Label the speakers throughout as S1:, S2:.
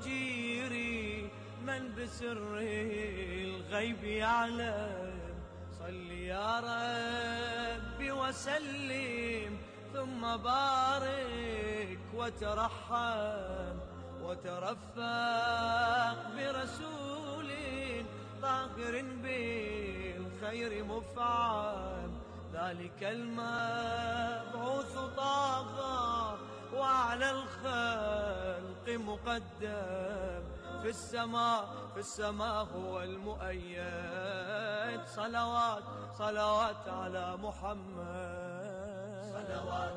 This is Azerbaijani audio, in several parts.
S1: مجيري من بسر الغيب يعلم. صل يا ربي وسلم ثم بارك وترحم وترفق برسول طاهر بالخير مفعم. ذلك المبعوث طاغى وعلى الخلق مقدم. في السماء هو المؤيد. صلوات على محمد. صلوات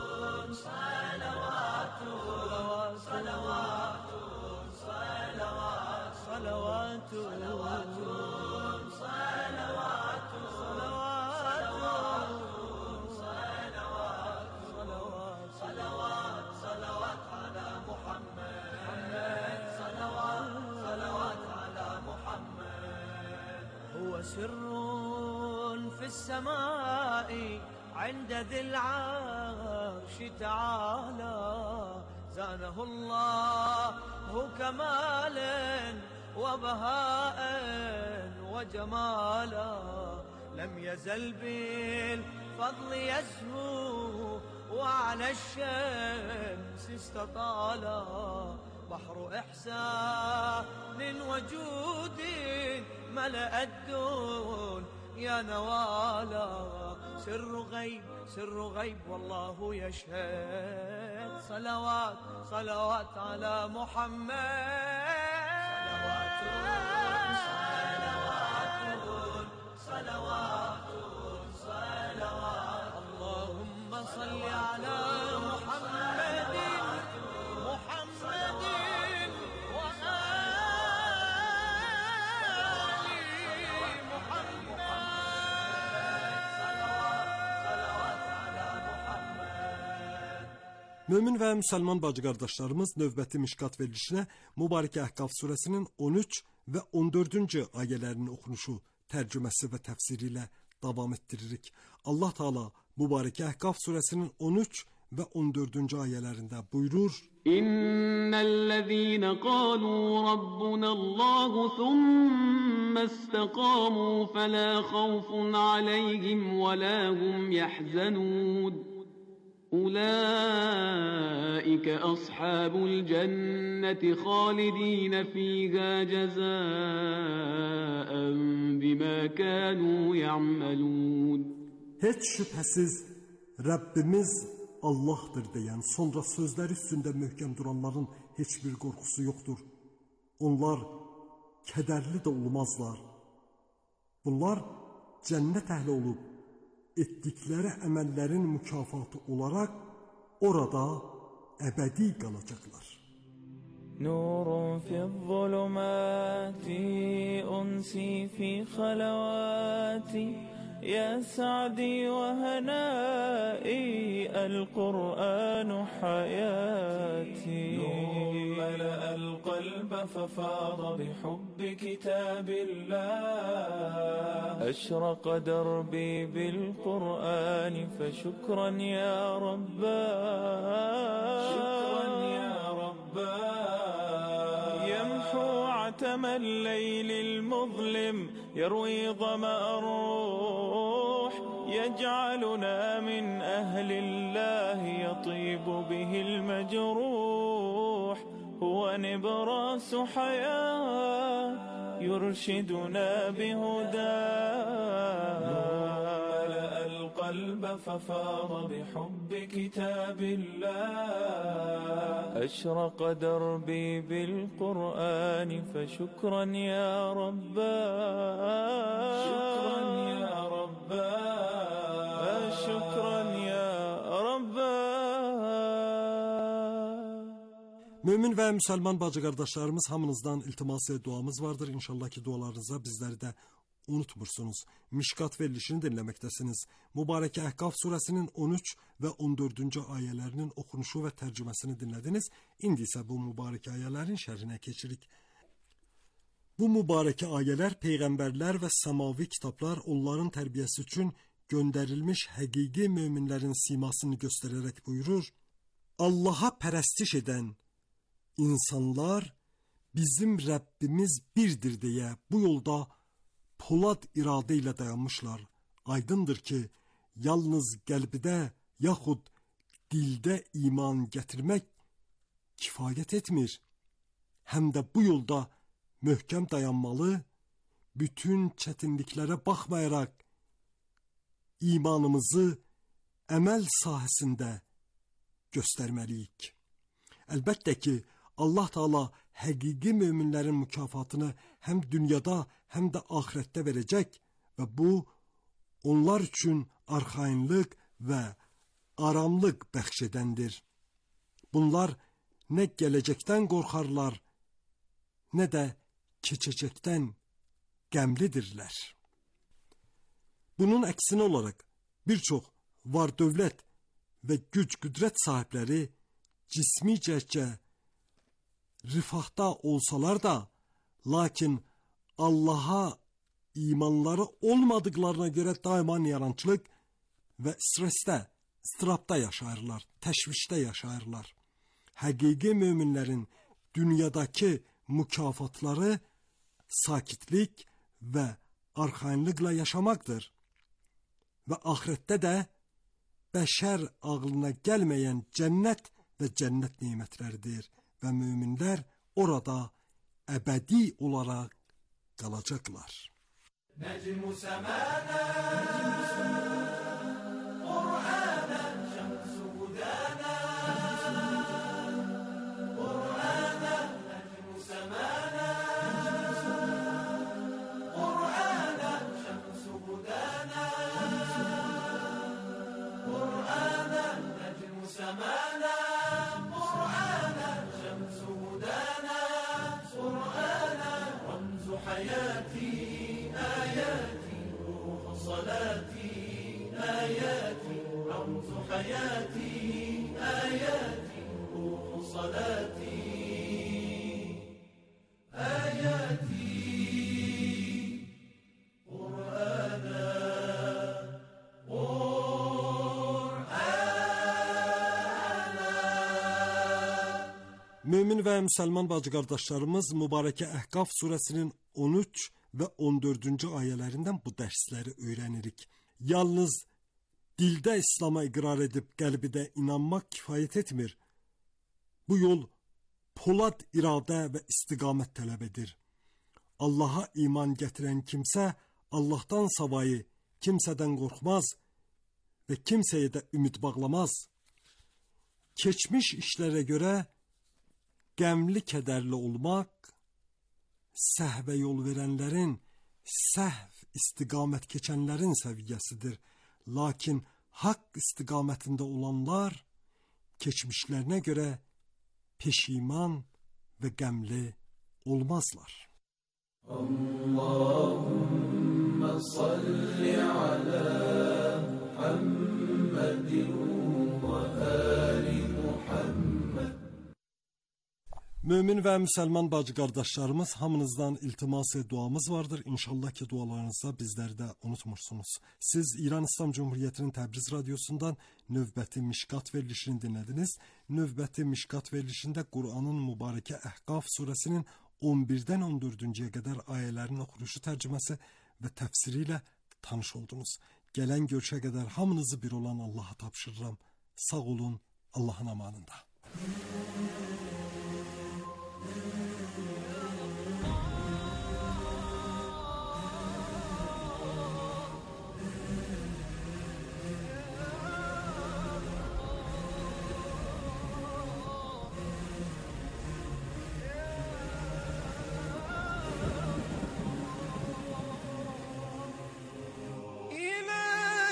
S1: صلوات صلوات صلوات صلوات صلوات صلوات صلوات على محمد. صلوات على محمد. هو سر في السماء عند ذي العرش تعالى. زانه الله كمالا وبهاء وجمالا. لم يزل بالفضل يزهو وعلى الشمس استطالا. بحر إحسان وجود ملأ الدون يا نوالا. سر غيب والله يشهد. صلوات على محمد. صلوات اللهم صل على محمد وآل محمد.
S2: Mömin və müsəlman bacı qardaşlarımız, növbəti Mişkat verilişinə Mübarək Əhqaf surəsinin 13 və 14-cü ayələrinin oxunuşu, tərcüməsi və təfsiri ilə davam ettiririk. Allah Teala Mübarək Əhqaf surəsinin 13 və 14-cü ayələrində buyurur:
S3: İnnellezîne qâlû rabbunallâhu thumme istaqâmû felâ khawfun aleyhim ve lâ hum yahzanûn. Ulaike ashabul cenneti halidîne fîhâ cezâen bimâ kânû ya'melûn.
S2: Heç şübhəsiz Rəbbimiz Allah'tır deyən, sonra sözləri üstündə möhkəm duranların heç bir qorxusu yoxdur. Onlar kədərli də olmazlar. Bunlar cənnət əhli olub, etdikləri əməllərin mükafatı olaraq orada əbədi qalacaqlar.
S4: Nurun fi'z-zulumati unsi fi khalawati يا سعدي وهنائي القرآن حياتي. نور ملأ القلب ففاض بحب كتاب الله. أشرق دربي بالقرآن فشكرا يا رباه. شكرا يا رباه. يمحو عتم الليل المظلم يروي ظمأ الروح. يجعلنا من أهل الله يطيب به المجروح. هو نبراس حياة يرشدنا بهداه. ملأ القلب ففاض بحب كتاب الله. أشرق دربي بالقرآن فشكرا يا رباه. شكرا يا رباه. شكرا يا رباه.
S2: Mömin və müsəlman bacı qardaşlarımız, hamınızdan iltimas və duamız vardır. İnşallah ki dualarınızda bizləri də unutmursunuz. Mişkat verilişini dinləməkdəsiniz. Mübarək Əhqaf surəsinin 13 və 14-cü ayələrinin oxunuşu və tərcüməsini dinlədiniz. İndi isə bu mübarək ayələrin şərhinə keçirik. Bu mübarək ayələr peyğəmbərlər və səmavi kitablar onların tərbiyəsi üçün göndərilmiş həqiqi möminlərin simasını göstərərək buyurur: Allaha pərəstiş edən insanlar bizim Rəbbimiz birdir deyə bu yolda polad iradə ilə dayanmışlar. Aydındır ki, yalnız qəlbdə yaxud dildə iman gətirmək kifayət etmir. Həm də bu yolda möhkəm dayanmalı, bütün çətinliklərə baxmayaraq imanımızı əməl sahəsində göstərməliyik. Əlbəttə ki, Allah Taala həqiqi möminlərin mükafatını həm dünyada, həm də axirətdə verəcək və bu, onlar üçün arxayınlıq və aramlıq bəxş edəndir. Bunlar nə gələcəkdən qorxarlar, nə də keçəcəkdən qəmlidirlər. Bunun əksinə olaraq bir çox var dövlət və güc-qüdrət sahibləri cismicə rifahda olsalar da, lakin Allaha imanları olmadıqlarına görə daima yarançılıq və stressdə, istirabda yaşayırlar, təşvişdə yaşayırlar. Həqiqi möminlərin dünyadakı mükafatları sakitlik və arxayınlıqla yaşamaqdır. Və axirətdə də bəşər ağlına gəlməyən cənnət və cənnət nemətləridir və möminlər orada əbədi olaraq qalacaqlar.
S1: نجم سمانا قرآنا شمس هدانا قرآنا نجم سمانا قرآنا شمس هدانا قرآنا نجم سمانا قرآنا شمس هدانا قرآنا رمز حياتي آياتي روح صلاتي آياتي رمز حياتي آياتي روح صلاتي آياتي قرآنا
S2: Mömin və müsəlman bacı qardaşlarımız mübarəkə Əhqaf surəsinin 13 və 14-cü ayələrindən bu dərsləri öyrənirik. Yalnız dildə İslam'a iqrar edib qəlbidə inanmaq kifayət etmir. Bu yol polad iradə və istiqamət tələb edir. Allaha iman gətirən kimsə Allahdan savayı kimsədən qorxmaz və kimsəyə də ümid bağlamaz. Keçmiş işlərə görə qəmli kədərli olmaq, səhvə yol verənlərin, səhv istiqamət keçənlərin səviyyəsidir. Lakin haqq istiqamətində olanlar keçmişlərinə görə peşiman və qəmli olmazlar.
S4: Allahümme salli ala Muhammedin ve ali Muhammed.
S2: Mömin və müsəlman bacı qardaşlarımız, hamınızdan iltimas və duamız vardır. İnşallah ki, dualarınızda bizləri də unutmursunuz. Siz İran İslam Cumhuriyyətinin Təbriz radiosundan növbəti Mişqat verilişini dinlədiniz. Növbəti Mişqat verilişində Quranın mübarəkə Əhqaf surəsinin 11-dən 14-cüyə qədər ayələrin oxunuşu, tərcüməsi və təfsiri ilə tanış oldunuz. Gələn görüşə qədər hamınızı bir olan Allaha tapşırıram. Sağ olun, Allahın amanında.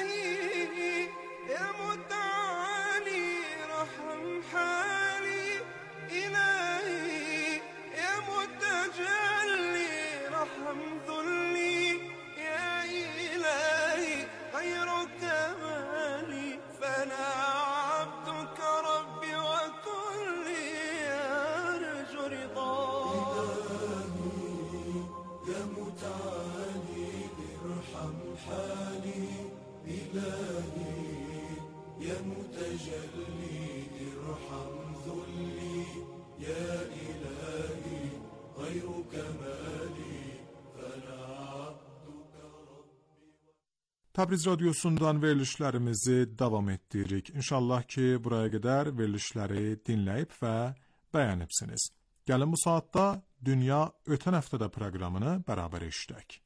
S1: إلهي يا متعالي رحم حالي
S5: Təbriz radiosundan verilişlərimizi davam etdiririk. İnşallah ki, buraya qədər verilişləri dinləyib və bəyənibsiniz. Gəlin bu saatda Dünya Ötən Həftədə proqramını bərabər eşidək.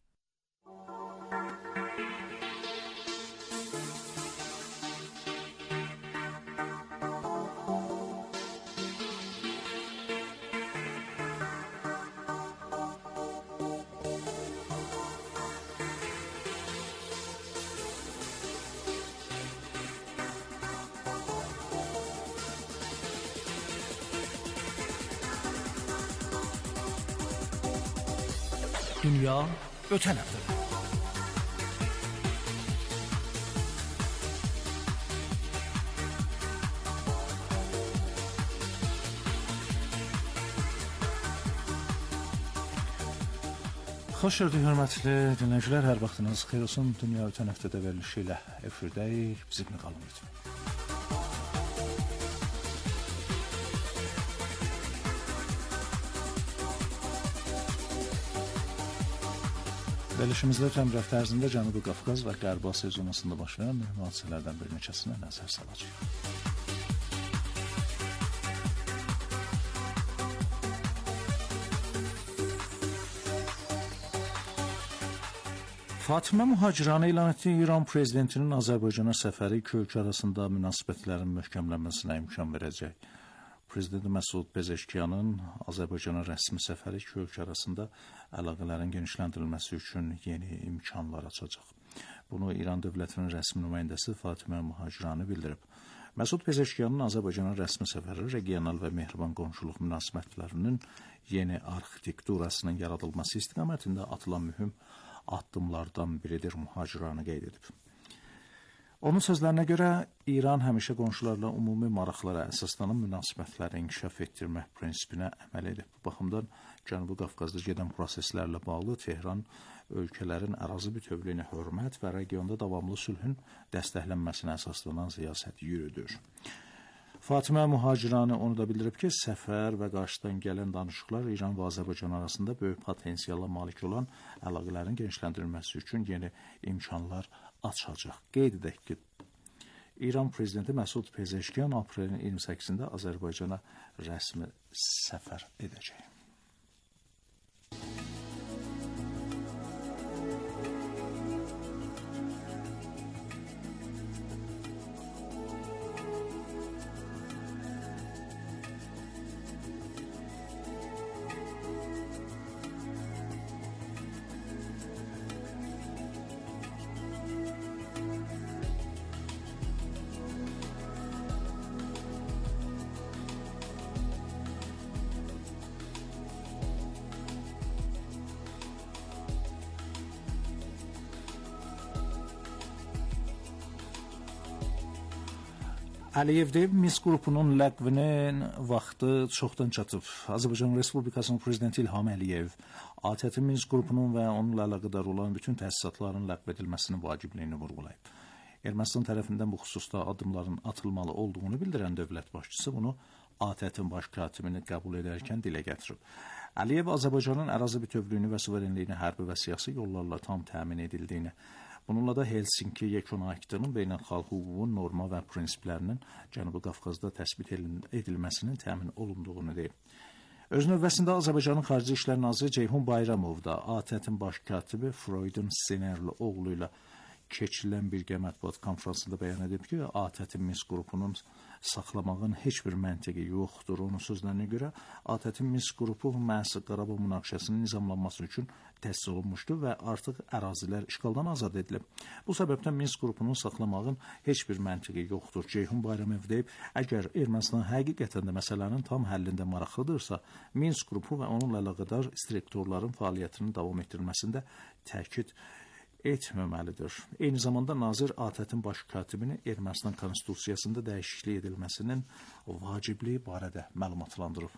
S6: Dünya Ötən Həftədə. Xoş gördük, hörmətli dinləyicilər. Hər vaxtınız xeyir olsun. Dünya Ötən Həftədə verilişi ilə efirdəyik. Bizimlə qalın lütfən. Verilişimizdə ötən bir həftə ərzində Cənubi Qafqaz və Qərbi Asiya zonasında baş verən mühüm hadisələrdən bir neçəsinə nəzər salacağıq. Fatimə Muhacirani elan etdiyi İran prezidentinin Azərbaycana səfəri iki ölkə arasında münasibətlərin möhkəmlənməsinə imkan verəcək. Prezident Məsud Pezeşkiyanın Azərbaycana rəsmi səfəri iki ölkə arasında əlaqələrin genişləndirilməsi üçün yeni imkanlar açacaq. Bunu İran dövlətinin rəsmi nümayəndəsi Fatimə Muhacirani bildirib. Məsud Pezeşkiyanın Azərbaycana rəsmi səfəri regional və mehriban qonşuluq münasibətlərinin yeni arxitekturasının yaradılması istiqamətində atılan mühüm addımlardan biridir, Muhacirani qeyd edib. Onun sözlərinə görə İran həmişə qonşularla ümumi maraqlara əsaslanan münasibətləri inkişaf etdirmək prinsipinə əməl edib. Bu baxımdan Cənubi Qafqazda gedən proseslərlə bağlı Tehran ölkələrin ərazi bütövlüyünə hörmət və regionda davamlı sülhün dəstəklənməsinə əsaslanan siyasət yürüdür. Fatimə Muhacirani onu da bildirib ki, səfər və qarşıdan gələn danışıqlar İran və Azərbaycan arasında böyük potensiala malik olan əlaqələrin genişləndirilməsi üçün yeni imkanlar açacaq. Qeyd edək ki, İran prezidenti Məsud Pezeşkiyan aprelin 28-də Azərbaycana rəsmi səfər edəcək. Əliyev deyib, Minsk qrupunun ləğvinin vaxtı çoxdan çatıb. Azərbaycan Respublikasının prezidenti İlham Əliyev ATƏT-in Minsk qrupunun və onunla əlaqədar olan bütün təsisatların ləğv edilməsinin vacibliyini vurğulayıb. Ermənistan tərəfindən bu xüsusda addımların atılmalı olduğunu bildirən dövlət başçısı bunu ATƏT-in baş katibini qəbul edərkən dilə gətirib. Əliyev Azərbaycanın ərazi bütövlüyünü və suverenliyini hərbi və siyasi yollarla tam təmin edildiyini, bununla da Helsinki Yekun Aktının beynəlxalq hüququn norma və prinsiplərinin Cənubi Qafqazda təsbit edilməsinin təmin olunduğunu deyib. Öz növbəsində Azərbaycanın Xarici İşlər naziri Ceyhun Bayramov da ATƏT-in baş katibi Freudun Sinerli oğlu ilə keçirilən birgə mətbuat konfransında bəyan edib ki, ATƏT-in Minsk qrupunun saxlamağın heç bir məntiqi yoxdur. Onun sözlərinə görə ATƏT-in Minsk qrupu məhz Qarabağ münaqişəsinin nizamlanması üçün təsis olunmuşdur və artıq ərazilər işğaldan azad edilib. Bu səbəbdən Minsk qrupunun saxlamağın heç bir məntiqi yoxdur. Ceyhun Bayramov deyib, əgər Ermənistan həqiqətən də məsələnin tam həllində maraqlıdırsa, Minsk qrupu və onunla əlaqədar strukturların fəaliyyətinin davam etdirilməsində təkid etməməlidir. Eyni zamanda nazir ATƏT-in baş katibini Ermənistan konstitusiyasında dəyişiklik edilməsinin vacibliyi barədə məlumatlandırıb.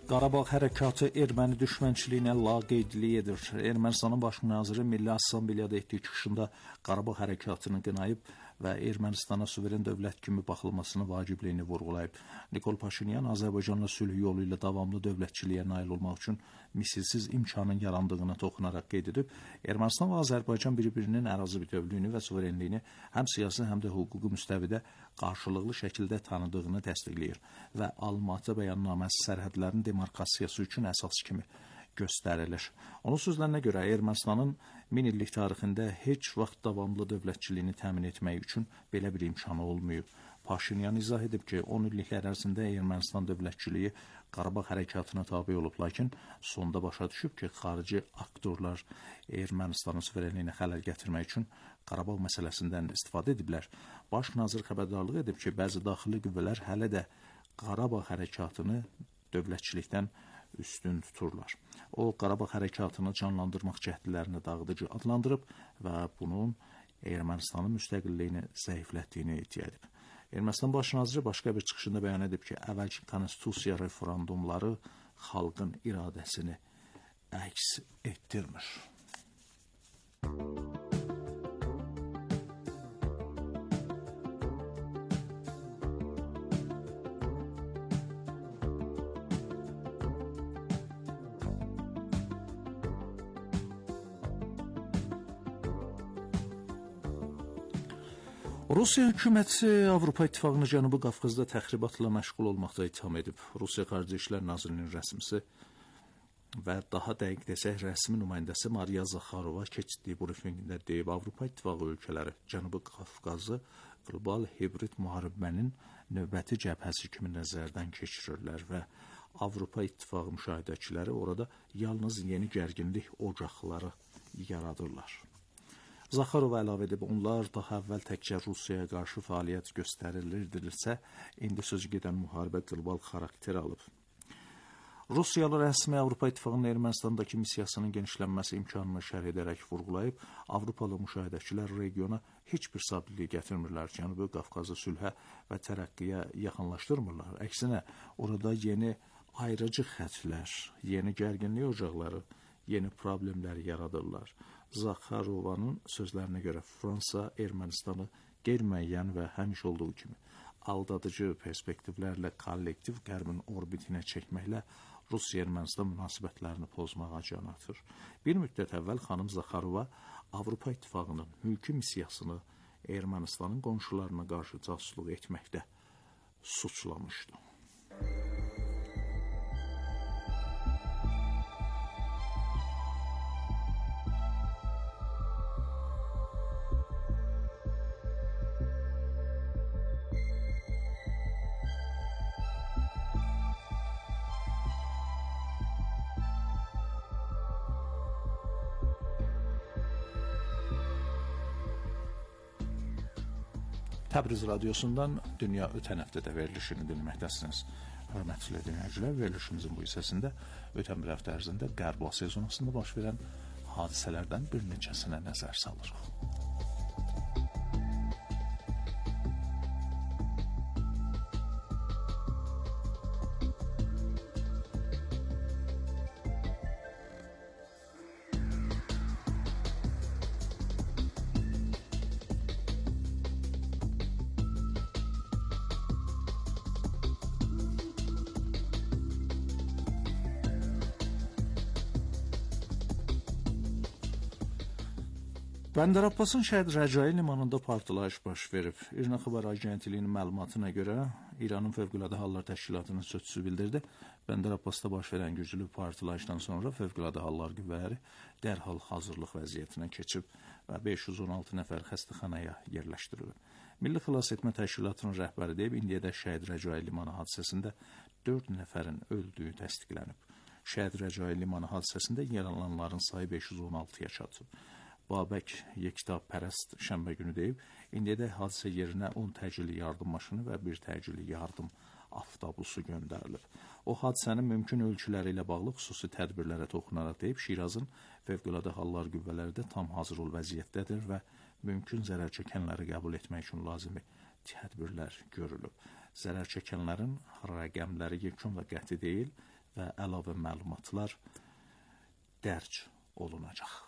S6: Qarabağ hərəkatı erməni düşmənçiliyinə laqeydlik edir. Ermənistanın baş naziri Milli Assambleyada etdiyi çıxışında Qarabağ hərəkatını qınayıb və Ermənistana suveren dövlət kimi baxılmasını vacibliyini vurğulayıb. Nikol Paşinyan Azərbaycanla sülh yolu ilə davamlı dövlətçiliyə nail olmaq üçün misilsiz imkanın yarandığına toxunaraq qeyd edib, Ermənistan və Azərbaycan bir-birinin ərazi bütövlüyünü və suverenliyini həm siyasi, həm də hüquqi müstəvidə qarşılıqlı şəkildə tanıdığını təsdiqləyir və Almatı bəyannaməsi sərhədlərin demarkasiyası üçün əsas kimi göstərilir. Onun sözlərinə görə Ermənistanın 1000 illik tarixində heç vaxt davamlı dövlətçiliyini təmin etmək üçün belə bir imkanı olmayıb. Paşinyan izah edib ki, 10 illiklər ərzində Ermənistan dövlətçiliyi Qarabağ hərəkatına tabe olub, lakin sonda başa düşüb ki, xarici aktorlar Ermənistanın suverenliyinə xələl gətirmək üçün Qarabağ məsələsindən istifadə ediblər. Baş nazir xəbərdarlıq edib ki, bəzi daxili qüvvələr hələ də Qarabağ hərəkatını dövlətçilikdən üstün tuturlar. O, Qarabağ hərəkatını canlandırmaq cəhdlərini dağıdıcı adlandırıb və bunun Ermənistanın müstəqilliyini zəiflətdiyini iddia edib. Ermənistan baş naziri başqa bir çıxışında bəyan edib ki, əvvəlki konstitusiya referendumları xalqın iradəsini əks etdirmir. Rusiya hökuməti Avropa İttifaqını Cənubi Qafqazda təxribatla məşğul olmaqda ittiham edib. Rusiya Xarici İşlər Nazirliyinin rəsmisi və daha dəqiq desək, rəsmi nümayəndəsi Mariya Zakharova keçdiyi brifinqdə deyib, Avropa İttifaqı ölkələri Cənubi Qafqazı qlobal hibrid müharibənin növbəti cəbhəsi kimi nəzərdən keçirirlər və Avropa İttifaqı müşahidəçiləri orada yalnız yeni gərginlik ocaqları yaradırlar. Zakharova əlavə edib, onlar daha əvvəl təkcə Rusiyaya qarşı fəaliyyət göstərilirdirsə, indi sözü gedən müharibə qlobal xarakter alıb. Rusiyalı rəsmi Avropa İttifaqının Ermənistandakı missiyasının genişlənməsi imkanını şərh edərək vurğulayıb, Avropalı müşahidəçilər regiona heç bir sabitlik gətirmirlər, Cənubi Qafqazı sülhə və tərəqqiyə yaxınlaşdırmırlar. Əksinə, orada yeni ayrıcı xətlər, yeni gərginlik ocaqları, yeni problemlər yaradırlar. Zakharovanın sözlərinə görə Fransa Ermənistanı qeyri-müəyyən və həmişə olduğu kimi aldadıcı perspektivlərlə kollektiv qərbin orbitinə çəkməklə Rusiya-Ermənistan münasibətlərini pozmağa can atır. Bir müddət əvvəl xanım Zakharova Avropa İttifaqının mülki missiyasını Ermənistanın qonşularına qarşı casusluq etməkdə suçlamışdı. Təbriz radiosundan Dünya ötən həftədə verilişini dinləməkdəsiniz. Hörmətli dinləyicilər, verilişimizin bu hissəsində ötən bir həftə ərzində Qərb sezonasında baş verən hadisələrdən bir neçəsinə nəzər salırıq. Bəndər Abbasın Şəhid Rəcai limanında partlayış baş verib. İRNA xəbər agentliyinin məlumatına görə İranın Fövqəladə Hallar Təşkilatının sözçüsü bildirdi. Bəndər Abbasda baş verən güclü partlayışdan sonra Fövqəladə Hallar qüvvələri dərhal hazırlıq vəziyyətinə keçib və 516 nəfər xəstəxanaya yerləşdirilib. Milli Xilasetmə Təşkilatının rəhbəri deyib, indiyədək Şəhid Rəcai limanı hadisəsində 4 nəfərin öldüyü təsdiqlənib. Şəhid Rəcai limanı hadisəsində yaralananların sayı 516-ya çatıb. Babək Yekta Pərəst şənbə günü deyib, indiyədək hadisə yerinə 10 təcili yardım maşını və 1 təcili yardım avtobusu göndərilib. O hadisənin mümkün ölçüləri ilə bağlı xüsusi tədbirlərə toxunaraq deyib, Şirazın Fövqəladə Hallar qüvvələri də tam hazır ol vəziyyətdədir və mümkün zərər çəkənləri qəbul etmək üçün lazımi tədbirlər görülüb. Zərər çəkənlərin rəqəmləri yekun və qəti deyil və əlavə məlumatlar dərc olunacaq.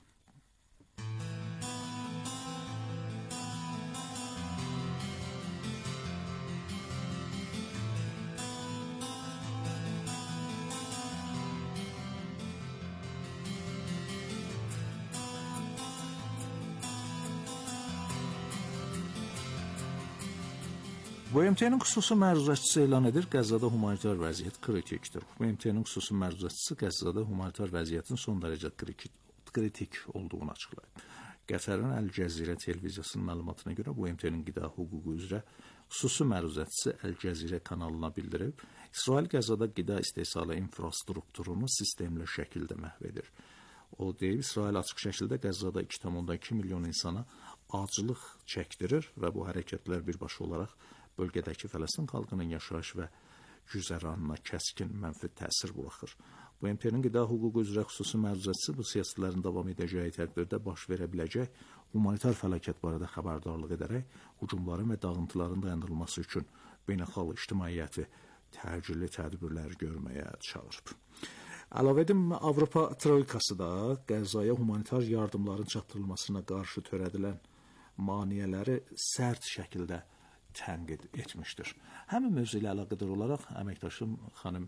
S6: BMT-nin xüsusi məruzəçisi elan edir, Qəzzada humanitar vəziyyət kritikdir. BMT-nin xüsusi məruzəçisi Qəzzada humanitar vəziyyətin son dərəcə kritik olduğunu açıqlayıb. Qətərin Əl-Cəzirə televiziyasının məlumatına görə BMT-nin qida hüququ üzrə xüsusi məruzəçisi Əl-Cəzirə kanalına bildirib, İsrail Qəzzada qida istehsalı infrastrukturunu sistemli şəkildə məhv edir. O deyib, İsrail açıq şəkildə Qəzzada 2,2 milyon insana aclıq çəkdirir və bu hərəkətlər birbaşa olaraq bölgədəki Fələstin xalqının yaşayış və güzəranına kəskin mənfi təsir buraxır. BMT-nin qida hüququ üzrə xüsusi məruzəçisi bu siyasətlərin davam edəcəyi tədbirdə baş verə biləcək humanitar fəlakət barədə xəbərdarlıq edərək hücumların və dağıntıların dayandırılması üçün beynəlxalq ictimaiyyəti təcili tədbirlər görməyə çağırıb. Əlavə edim, Avropa Troikası da Qəzzaya humanitar yardımların çatdırılmasına qarşı törədilən maneələri sərt şəkildə tənqid etmişdir. Həmin mövzu ilə əlaqədar olaraq əməkdaşım xanım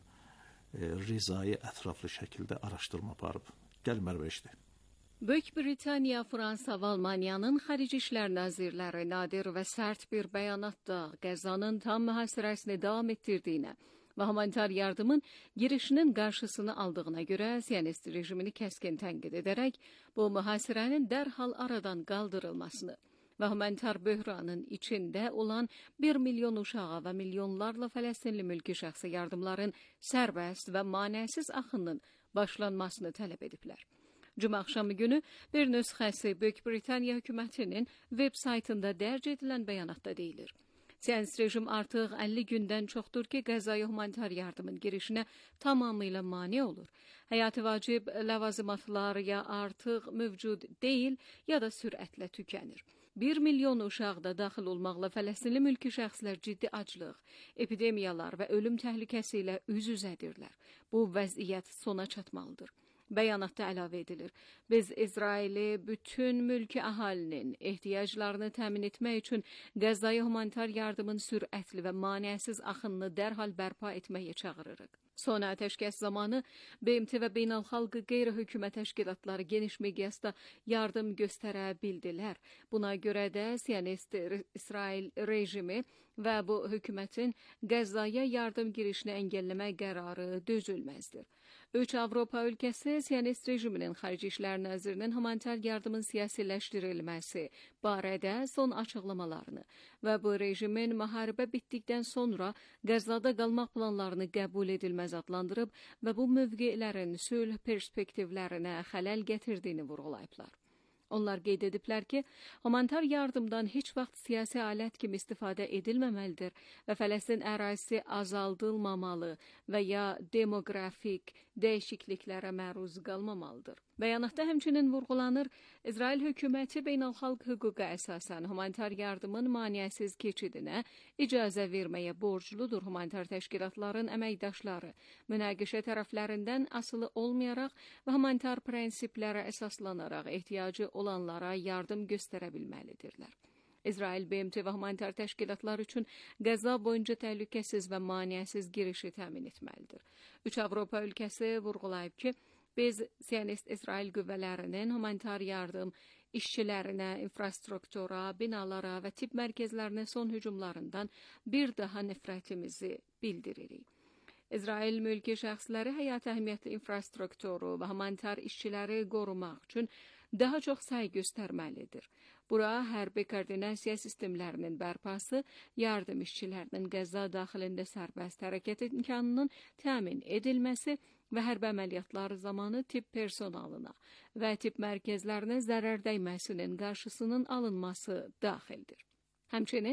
S6: Rizayı ətraflı şəkildə araşdırma aparıb. Gəl Mərvə işdir.
S7: Böyük Britaniya, Fransa və Almaniyanın Xarici İşlər Nazirləri nadir və sərt bir bəyanatda Qəzzanın tam mühasirəsini davam etdirdiyinə və humanitar yardımın girişinin qarşısını aldığına görə Siyonist rejimini kəskin tənqid edərək bu mühasirənin dərhal aradan qaldırılmasını və humanitar böhranın içində olan 1 milyon uşağa və milyonlarla Fələstinli mülki şəxsi yardımların sərbəst və manəsiz axınının başlanmasını tələb ediblər. Cümə axşamı günü bir nüsxəsi Böyük Britaniya hökumətinin web saytında dərc edilən bəyanatda deyilir. Siyonist rejim artıq 50 gündən çoxdur ki, Qəzzaya humanitar yardımın girişinə tamamilə mane olur. Həyati vacib ləvazimatlar ya artıq mövcud deyil, ya da sürətlə tükənir. 1 milyon uşaq da daxil olmaqla Fələstinli mülki şəxslər ciddi aclıq, epidemiyalar və ölüm təhlükəsi ilə üz-üzədirlər. Bu vəziyyət sona çatmalıdır. Bəyanatda əlavə edilir. Biz İsraili bütün mülki əhalinin ehtiyaclarını təmin etmək üçün Qəzzaya humanitar yardımın sürətli və manəsiz axınını dərhal bərpa etməyə çağırırıq. Son atəşkəs zamanı BMT və beynəlxalq qeyri-hökumət təşkilatları geniş miqyasda yardım göstərə bildilər. Buna görə də Siyonist İsrail rejimi və bu hökumətin Qəzzaya yardım girişini əngəlləmək qərarı dözülməzdir. 3 Avropa ölkəsi Siyonist rejiminin Xarici İşlər Nazirinin humanitar yardımın siyasiləşdirilməsi barədə son açıqlamalarını və bu rejimin müharibə bitdikdən sonra Qəzzada qalmaq planlarını qəbul edilməz adlandırıb və bu mövqelərin sülh perspektivlərinə xələl gətirdiyini vurğulayıblar. Onlar qeyd ediblər ki, humanitar yardımdan heç vaxt siyasi alət kimi istifadə edilməməlidir və Fələstin ərazisi azaldılmamalı və ya demoqrafik dəyişikliklərə məruz qalmamalıdır. Bəyanatda həmçinin vurğulanır, İsrail hökuməti beynəlxalq hüquqa əsasən humanitar yardımın maneəsiz keçidinə icazə verməyə borcludur. Humanitar təşkilatların əməkdaşları münaqişə tərəflərindən asılı olmayaraq və humanitar prinsiplərə əsaslanaraq ehtiyacı olanlara yardım göstərə bilməlidirlər. İsrail BMT və humanitar təşkilatlar üçün Qəzza boyunca təhlükəsiz və maneəsiz girişi təmin etməlidir. 3 Avropa ölkəsi vurğulayıb ki, biz Siyonist İsrail qüvvələrinin humanitar yardım işçilərinə, infrastruktura, binalara və tibb mərkəzlərinə son hücumlarından bir daha nifrətimizi bildiririk. İsrail mülki şəxsləri həyati əhəmiyyətli infrastrukturu və humanitar işçiləri qorumaq üçün daha çox səy göstərməlidir. Bura hərbi koordinasiya sistemlərinin bərpası, yardım işçilərinin Qəzza daxilində sərbəst hərəkət imkanının təmin edilməsi və hərbi əməliyyatlar zamanı tibb personalına və tibb mərkəzlərinə zərər dəyməsinin qarşısının alınması daxildir. Həmçinin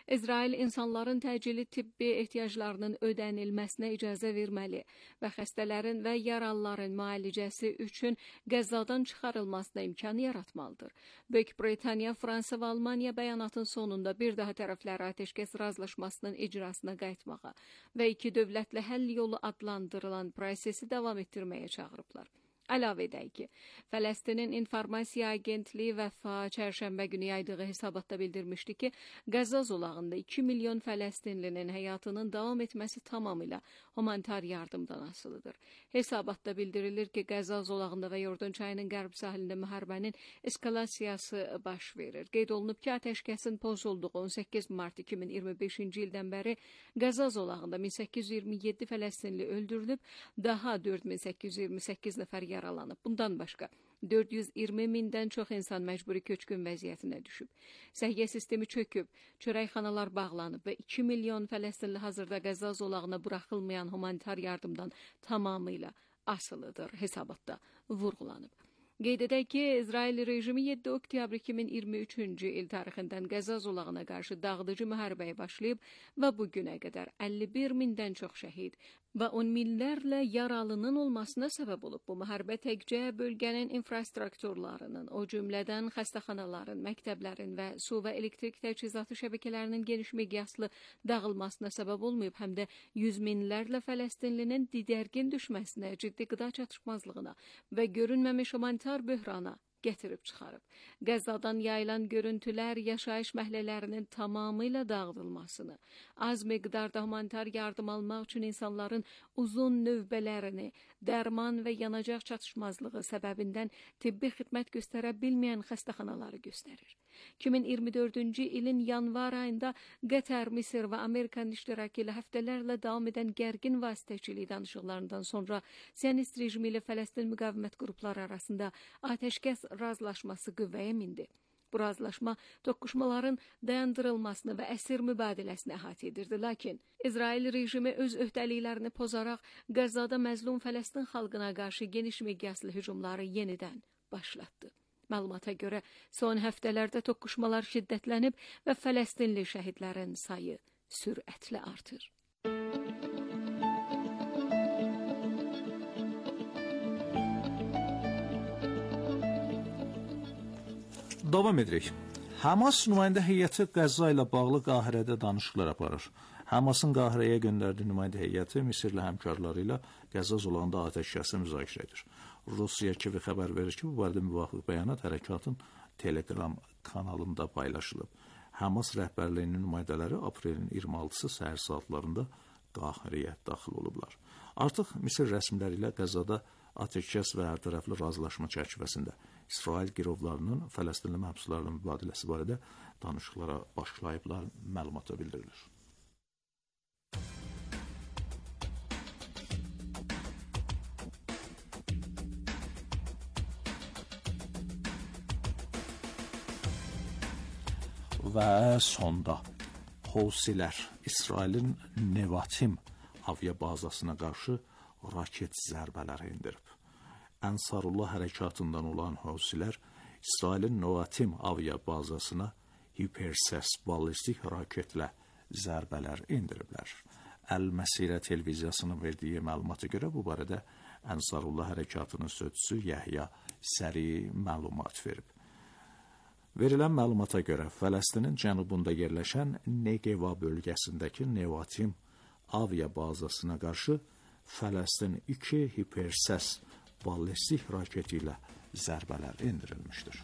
S7: İsrail insanların təcili tibbi ehtiyaclarının ödənilməsinə icazə verməli və xəstələrin və yaralıların müalicəsi üçün Qəzzadan çıxarılmasına imkan yaratmalıdır. Böyük Britaniya, Fransa və Almaniya bəyanatın sonunda bir daha tərəfləri atəşkəs razılaşmasının icrasına qayıtmağa və iki dövlətli həll yolu adlandırılan prosesi davam etdirməyə çağırıblar. Əlavə edək ki, Fələstinin İnformasiya Agentliyi Vəfa çərşənbə günü yaydığı hesabatda bildirmişdi ki, Qəzza zolağında 2 milyon Fələstinlinin həyatının davam etməsi tamamilə humanitar yardımdan asılıdır. Hesabatda bildirilir ki, Qəzza zolağında və Yordan çayının qərb sahilində müharibənin eskalasiyası baş verir. Qeyd olunub ki, atəşkəsin pozulduğu 18 mart 2025-ci ildən bəri Qəzza zolağında 1827 Fələstinli öldürülüb, daha 4828 nəfər yaralanıb. Bundan başqa 420 mindən çox insan məcburi köçkün vəziyyətinə düşüb. Səhiyyə sistemi çöküb, çörəkxanalar bağlanıb və 2 milyon Fələstinli hazırda Qəzza zolağına buraxılmayan humanitar yardımdan tamamilə asılıdır hesabatda vurğulanıb. Qeyd edək ki, İsrail rejimi 7 oktyabr 2023-cü il tarixindən Qəzza zolağına qarşı dağıdıcı müharibəyə başlayıb və bu günə qədər 51 mindən çox şəhid və 10 minlərlə yaralının olmasına səbəb olub. Bu müharibə təkcə bölgənin infrastrukturlarının, o cümlədən xəstəxanaların, məktəblərin və su və elektrik təchizatı şəbəkələrinin geniş miqyaslı dağılmasına səbəb olmayıb, həm də yüz minlərlə Fələstinlinin didərgin düşməsinə, ciddi qida çatışmazlığına və görünməmiş humanitar böhrana gətirib çıxarıb. Qəzzadan yayılan görüntülər yaşayış məhəllələrinin tamamilə dağıdılmasını, az miqdarda humanitar yardım almaq üçün insanların uzun növbələrini, dərman və yanacaq çatışmazlığı səbəbindən tibbi xidmət göstərə bilməyən xəstəxanaları göstərir. 2024-cü ilin yanvar ayında Qətər, Misir və Amerikanın iştirakı ilə həftələrlə davam edən gərgin vasitəçilik danışıqlarından sonra Siyonist rejimi ilə Fələstin müqavimət qrupları arasında atəşkəs razılaşması qüvvəyə mindi. Bu razılaşma toqquşmaların dayandırılmasını və əsir mübadiləsini əhatə edirdi. Lakin İsrail rejimi öz öhdəliklərini pozaraq Qəzzada məzlum Fələstin xalqına qarşı geniş miqyaslı hücumları yenidən başlatdı. Məlumata görə son həftələrdə toqquşmalar şiddətlənib və Fələstinli şəhidlərin sayı sürətlə artır.
S6: Davam edirik. Hamas nümayəndə heyəti Qəzza ilə bağlı Qahirədə danışıqlar aparır. Hamasın Qahirəyə göndərdiyi nümayəndə heyəti Misirlə həmkarları ilə Qəzza zolağında atəşkəsi müzakirə edir. Rusiya TV xəbər verir ki, bu barədə müvafiq bəyanat hərəkatın Telegram kanalında paylaşılıb. Hamas rəhbərliyinin nümayəndələri aprelin 26-sı səhər saatlarında Qahirəyə daxil olublar. Artıq Misir rəsmiləri ilə Qəzzada atəşkəs və hərtərəfli razılaşma çərçivəsində İsrail girovlarının Fələstinli məhbuslarla mübadiləsi barədə danışıqlara başlayıblar, məlumata bildirilir. Və sonda Husilər İsrailin Nevatim aviabazasına qarşı raket zərbələri endirib. Ənsarullah hərəkatından olan Husilər İsrailin Nevatim aviabazasına hipersəs ballistik raketlə zərbələr endiriblər. Əl-Məsirə televiziyasının verdiyi məlumata görə bu barədə Ənsarullah hərəkatının sözçüsü Yəhya Səri məlumat verib. Verilən məlumata görə Fələstinin cənubunda yerləşən Negeva bölgəsindəki Nevatim aviabazasına qarşı Fələstin 2 hipersəs ballistik raketi ilə zərbələr endirilmişdir.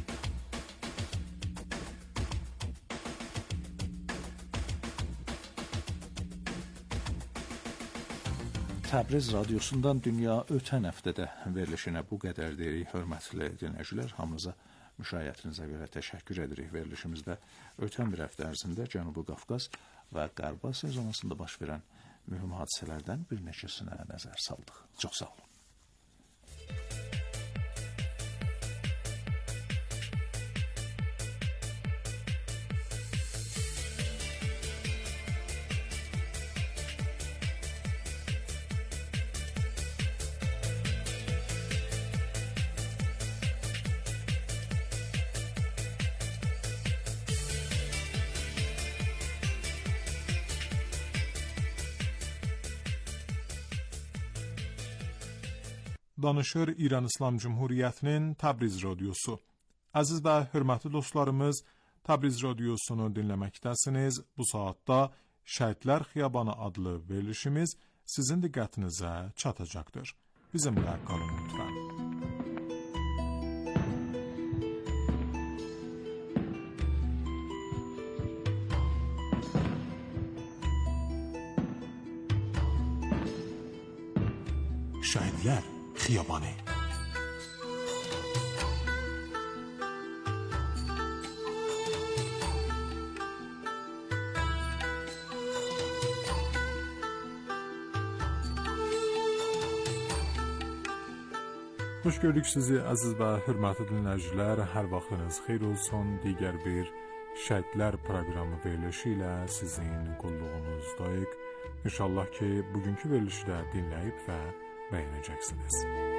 S6: Təbriz radiosundan dünya ötən həftədə verilişinə bu qədər deyirik, hörmətli dinləyicilər. Hamınıza müşayiətinizə görə təşəkkür edirik. Verilişimizdə ötən bir həftə ərzində Cənubi Qafqaz və Qərb Asiya zonasında baş verən mühüm hadisələrdən bir neçəsinə nəzər saldıq. Çox sağ olun.
S5: danışır İran İslam Cumhuriyyətinin Təbriz radiosu. Əziz və hörmətli dostlarımız, Təbriz radiosunu dinləməkdəsiniz. Bu saatda Şəhidlər Xiyabanı adlı verilişimiz sizin diqqətinizə çatacaqdır. Bizimlə qalın lütfən. Şəhidlər Xiyabanı. Xoş gördük sizi əziz və hörmətli dinləyicilər. Hər vaxtınız xeyir olsun. Digər bir Şəhidlər proqramı verilişi ilə sizin qulluğunuzdayıq. İnşallah ki, bugünkü verilişi də dinləyib və bəyənəcəksiniz.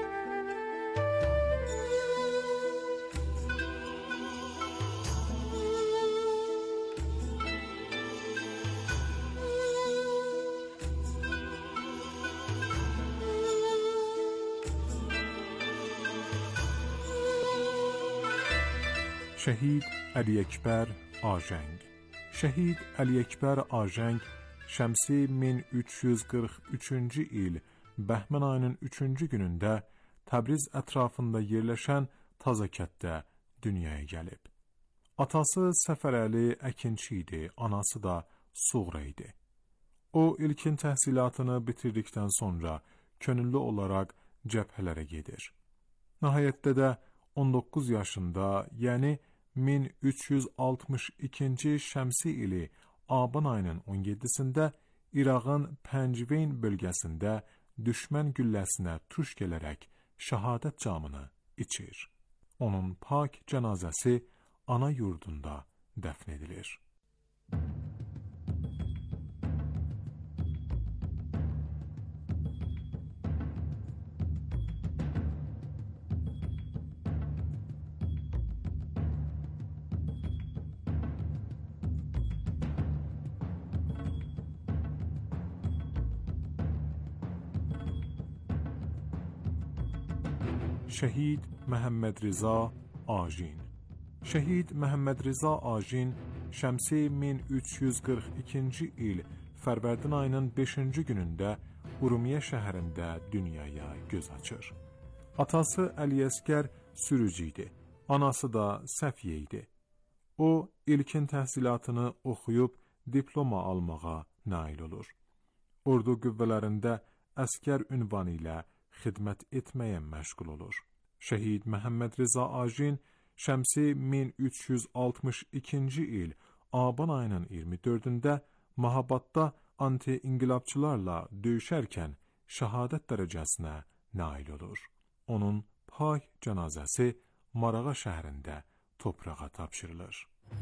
S5: Şəhid Əli Əkbər Ajəng. Şəhid Əli Əkbər Ajəng şəmsi 1343-cü il Bəhmən ayının 3-cü günündə Təbriz ətrafında yerləşən Tazakətdə dünyaya gəlib. Atası Səfərəli əkinçi idi, anası da Suğra idi. O, ilkin təhsilatını bitirdikdən sonra könüllü olaraq cəbhələrə gedir. Nəhayətdə də 19 yaşında, yəni 1362-ci şəmsi ili Aban ayının 17-sində İraqın Pəncveyn bölgəsində düşmən gülləsinə tuş gələrək şəhadət camını içir. Onun pak cənazəsi ana yurdunda dəfn edilir. Şəhid Məhəmməd Rza Ajin. Şəhid Məhəmməd Rza Ajin şəmsi 1342-ci il Fərvərdin ayının 5-ci günündə Urmiyə şəhərində dünyaya göz açır. Atası Əliyəskər sürücü idi, anası da Səfiyə idi. O, ilkin təhsilatını oxuyub diploma almağa nail olur. Ordu qüvvələrində əskər ünvanı ilə xidmət etməyə məşğul olur. Şəhid Məhəmməd Rza Ajin şəmsi 1362-ci il Aban ayının 24-də Mahabadda anti-inqilabçılarla döyüşərkən şəhadət dərəcəsinə nail olur. Onun pak cənazəsi Marağa şəhərində toprağa tapşırılır.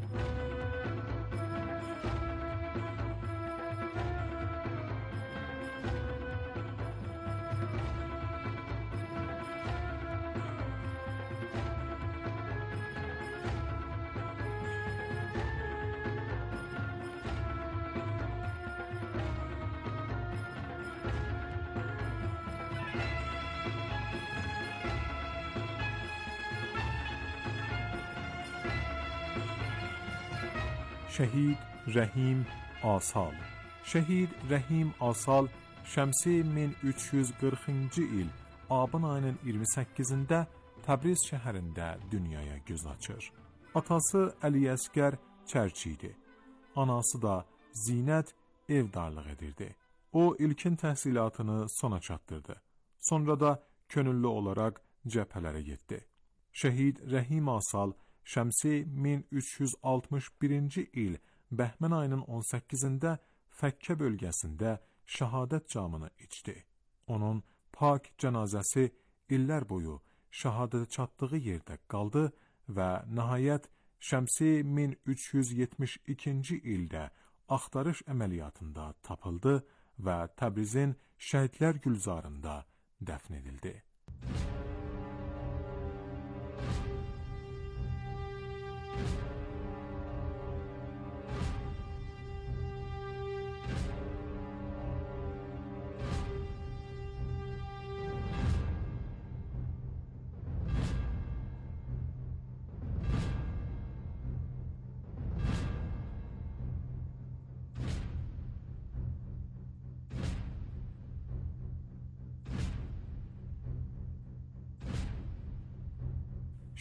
S5: Şəhid Rəhim Asal. Şəhid Rəhim Asal şəmsi 1340-cı il Aban ayının 28-də Təbriz şəhərində dünyaya göz açır. Atası Əliyəskər çərçi idi. Anası da Zinət evdarlıq edirdi. O, ilkin təhsilatını sona çatdırdı. Sonra da könüllü olaraq cəbhələrə getdi. Şəhid Rəhim Asal şəmsi 1361-ci il Bəhmən ayının 18-də Fəkkə bölgəsində şəhadət camını içdi. Onun pak cənazəsi illər boyu şəhadətə çatdığı yerdə qaldı və nəhayət şəmsi 1372-ci ildə axtarış əməliyyatında tapıldı və Təbrizin Şəhidlər Gülzarında dəfn edildi.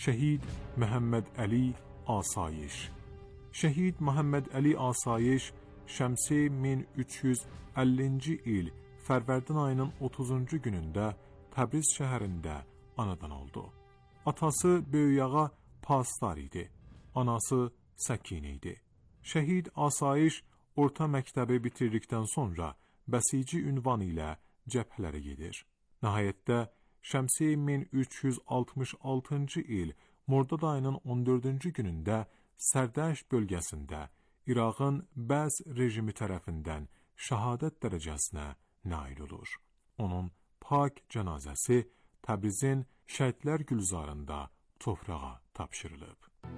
S5: Şəhid Məhəmməd Əli Asayiş. Şəhid Məhəmməd Əli Asayiş Şəmsi 1350-ci il Fərvərdin ayının 30-cu günündə Təbriz şəhərində anadan oldu. Atası Böyükağa Pasdar idi, anası Səkinə idi. Şəhid Asayiş orta məktəbi bitirdikdən sonra bəsici ünvanı ilə cəbhələrə gedir. Nəhayətdə Şəmsi 1366-cı il Mordad ayının 14-cü günündə Sərdəşt bölgəsində İraqın Bəz rejimi tərəfindən şəhadət dərəcəsinə nail olur. Onun pak cənazəsi Təbrizin Şəhidlər Gülzarında torpağa tapşırılıb.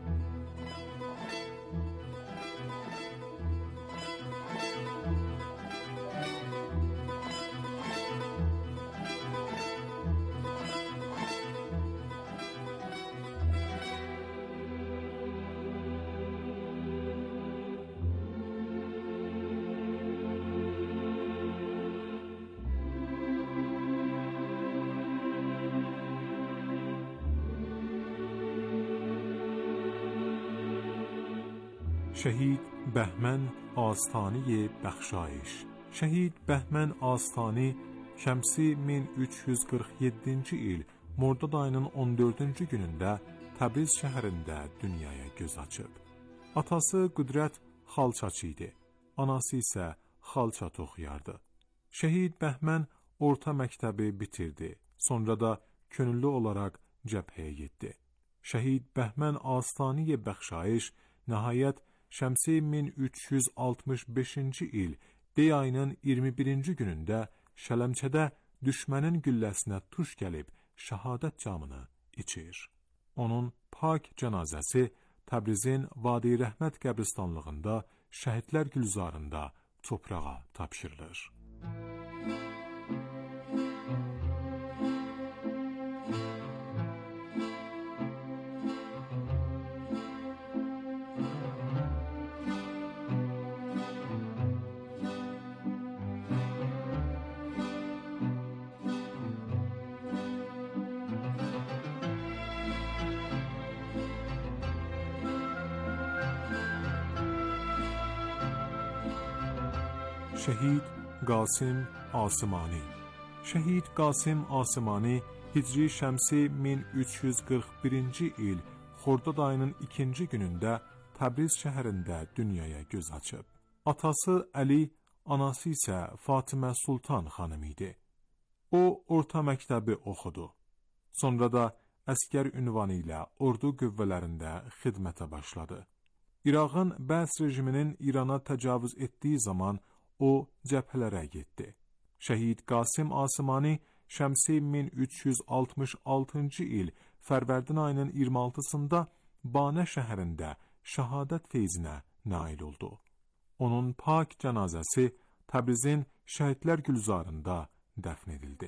S5: شهید بهمن آستانی بخشایش. شهید بهمن آستانی Şəmsi 1347-ci il Mordad ayının 14-cü günündə Təbriz şəhərində dünyaya göz açıb. Atası Qüdrət xalçaçı idi, anası isə xalçat oxuyardı. Şəhid Bəhmən orta məktəbi bitirdi, sonra da könüllü olaraq cəbhəyə getdi. Şəhid Bəhmən Astani Bəxşayiş nəhayət Şəmsi 1365-ci il Dey ayının 21-ci günündə Şələmçədə düşmənin gülləsinə tuş gəlib şəhadət camını içir. Onun pak cənazəsi Təbrizin Vadi Rəhmət qəbristanlığında Şəhidlər Gülzarında torpağa tapşırılır. Şəhid Qasim Asimani. Şəhid Qasim Asimani Hicri Şəmsi 1341-ci il Xordad ayının 2-ci günündə Təbriz şəhərində dünyaya göz açıb. Atası Əli, anası isə Fatimə Sultan xanım idi. O, orta məktəbi oxudu. Sonra da əskər ünvanı ilə ordu qüvvələrində xidmətə başladı. İraqın Bəs rejiminin İrana təcavüz etdiyi zaman o cəbhələrə getdi. Şəhid Qasim Asimani Şəmsi 1366-cı il Fərvərdin ayının 26-sında Banə şəhərində şəhadət feyzinə nail oldu. Onun pak cənazəsi Təbrizin Şəhidlər Gülzarında dəfn edildi.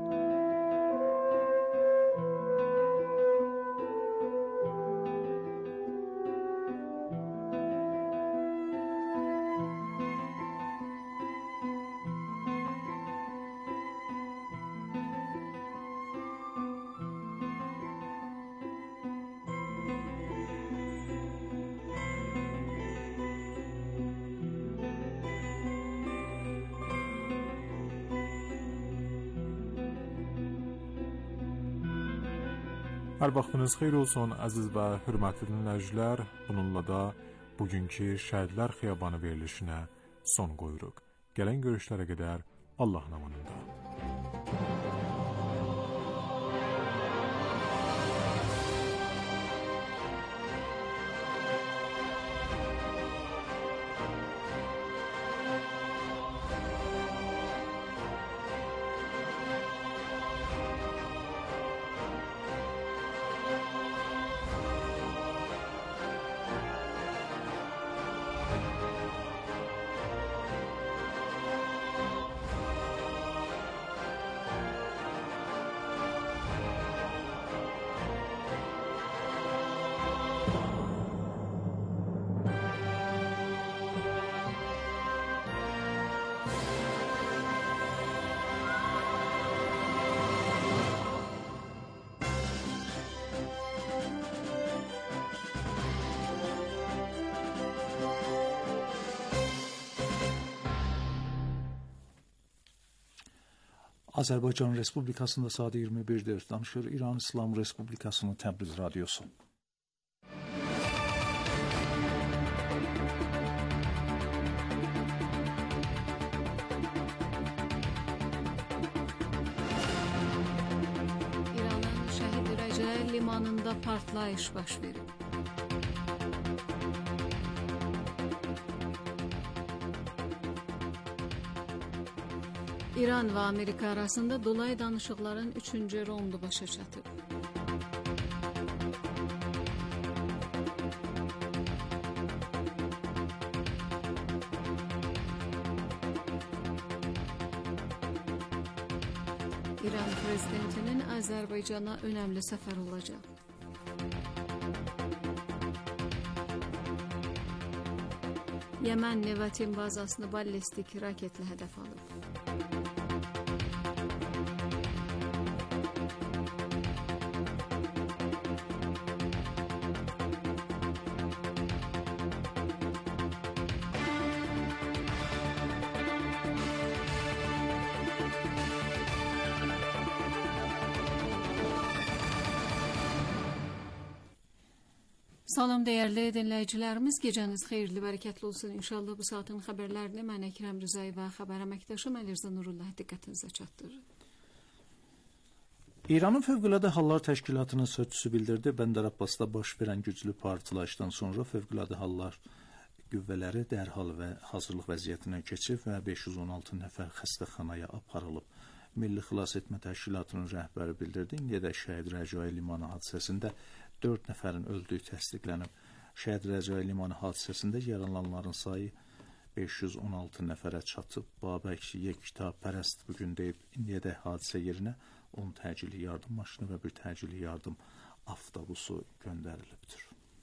S5: Hər vaxtınız xeyir olsun, əziz və hörmətli dinləyicilər. Bununla da bugünkü Şəhidlər Xiyabanı verilişinə son qoyuruq. Gələn görüşlərə qədər Allah namanında.
S6: Azərbaycan Respublikasında saat 21-dir. Danışır İran İslam Respublikasının Təbriz radiosu.
S7: İranın Şəhid Rəcəh limanında partlayış baş verib. İran və Amerika arasında dolayı danışıqların 3-cü raundu başa çatıb. İran prezidentinin Azərbaycana önəmli səfər olacaq. Yemen Nevatim bazasını ballistik raketlə hədəf alıb. Salam dəyərli dinləyicilərimiz, gecəniz xeyirli, bərəkətli olsun. İnşallah bu saatin xəbərlərini mən Əkrəm Rızay və xəbər əməkdaşım Əlirzə Nurullah diqqətinizə çatdırır.
S6: İranın Fövqəladə Hallar Təşkilatının sözçüsü bildirdi, Bəndər Abbasda baş verən güclü partlayışdan sonra Fövqəladə Hallar qüvvələri dərhal və hazırlıq vəziyyətinə keçib və 516 nəfər xəstəxanaya aparılıb. Milli Xilas Etmə Təşkilatının rəhbəri bildirdi, indiyədək Şəhid Rəcai limanı hadisəsində 4 nəfərin öldüyü təsdiqlənib. Şəhid Rəcai limanı hadisəsində yaralananların sayı 516 nəfərə çatıb. Babək Yekitapərəst bugün deyib, indiyədək hadisə yerinə 10 təcili yardım maşını və bir təcili yardım avtobusu göndərilibdir.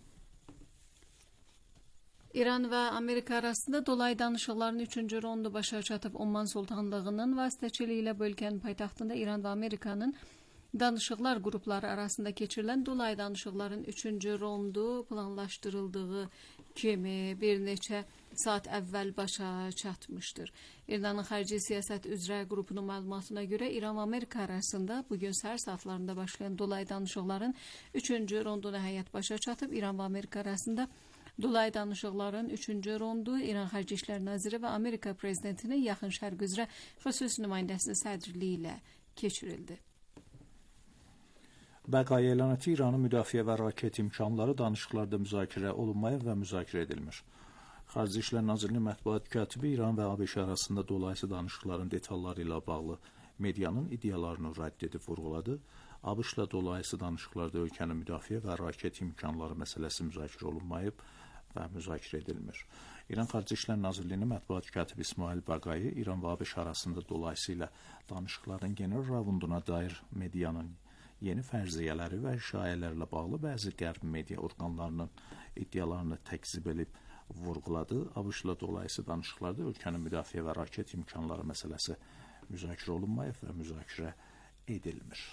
S7: İran və Amerika arasında dolayı danışıqların 3-cü raundu başa çatıb. Oman Sultanlığının vasitəçiliyi ilə bölgənin paytaxtında İran və Amerikanın danışıqlar qrupları arasında keçirilən dolayı danışıqların 3-cü raundu planlaşdırıldığı kimi bir neçə saat əvvəl başa çatmışdır. İranın Xarici Siyasət üzrə qrupunun məlumatına görə İran və Amerika arasında bugün səhər saatlarında başlayan dolayı danışıqların 3-cü raundu nəhayət başa çatıb. İran və Amerika arasında dolayı danışıqların 3-cü raundu İran Xarici İşlər Naziri və Amerika prezidentinin Yaxın Şərq üzrə xüsusi nümayəndəsinin sədrliyi ilə keçirildi.
S6: Bəqai elan etdi, İranın müdafiə və raket imkanları danışıqlarda müzakirə olunmayıb və müzakirə edilmir. Xarici İşlər Nazirliyinin mətbuat katibi İran və ABŞ arasında dolayısı danışıqların detalları ilə bağlı medianın iddialarını rədd edib vurğuladı. ABŞ-la dolayısı danışıqlarda ölkənin müdafiə və raket imkanları məsələsi müzakirə olunmayıb və müzakirə edilmir. İran Xarici İşlər Nazirliyinin mətbuat katibi İsmail Bəqai İran və ABŞ arasında dolayısı ilə danışıqların general raunduna dair medianın yeni fərziyyələri və şayələrlə bağlı bəzi qərb media orqanlarının iddialarını təkzib edib vurğuladı. ABŞ-la dolayısı danışıqlarda ölkənin müdafiə və raket imkanları məsələsi müzakirə olunmayıb və müzakirə edilmir.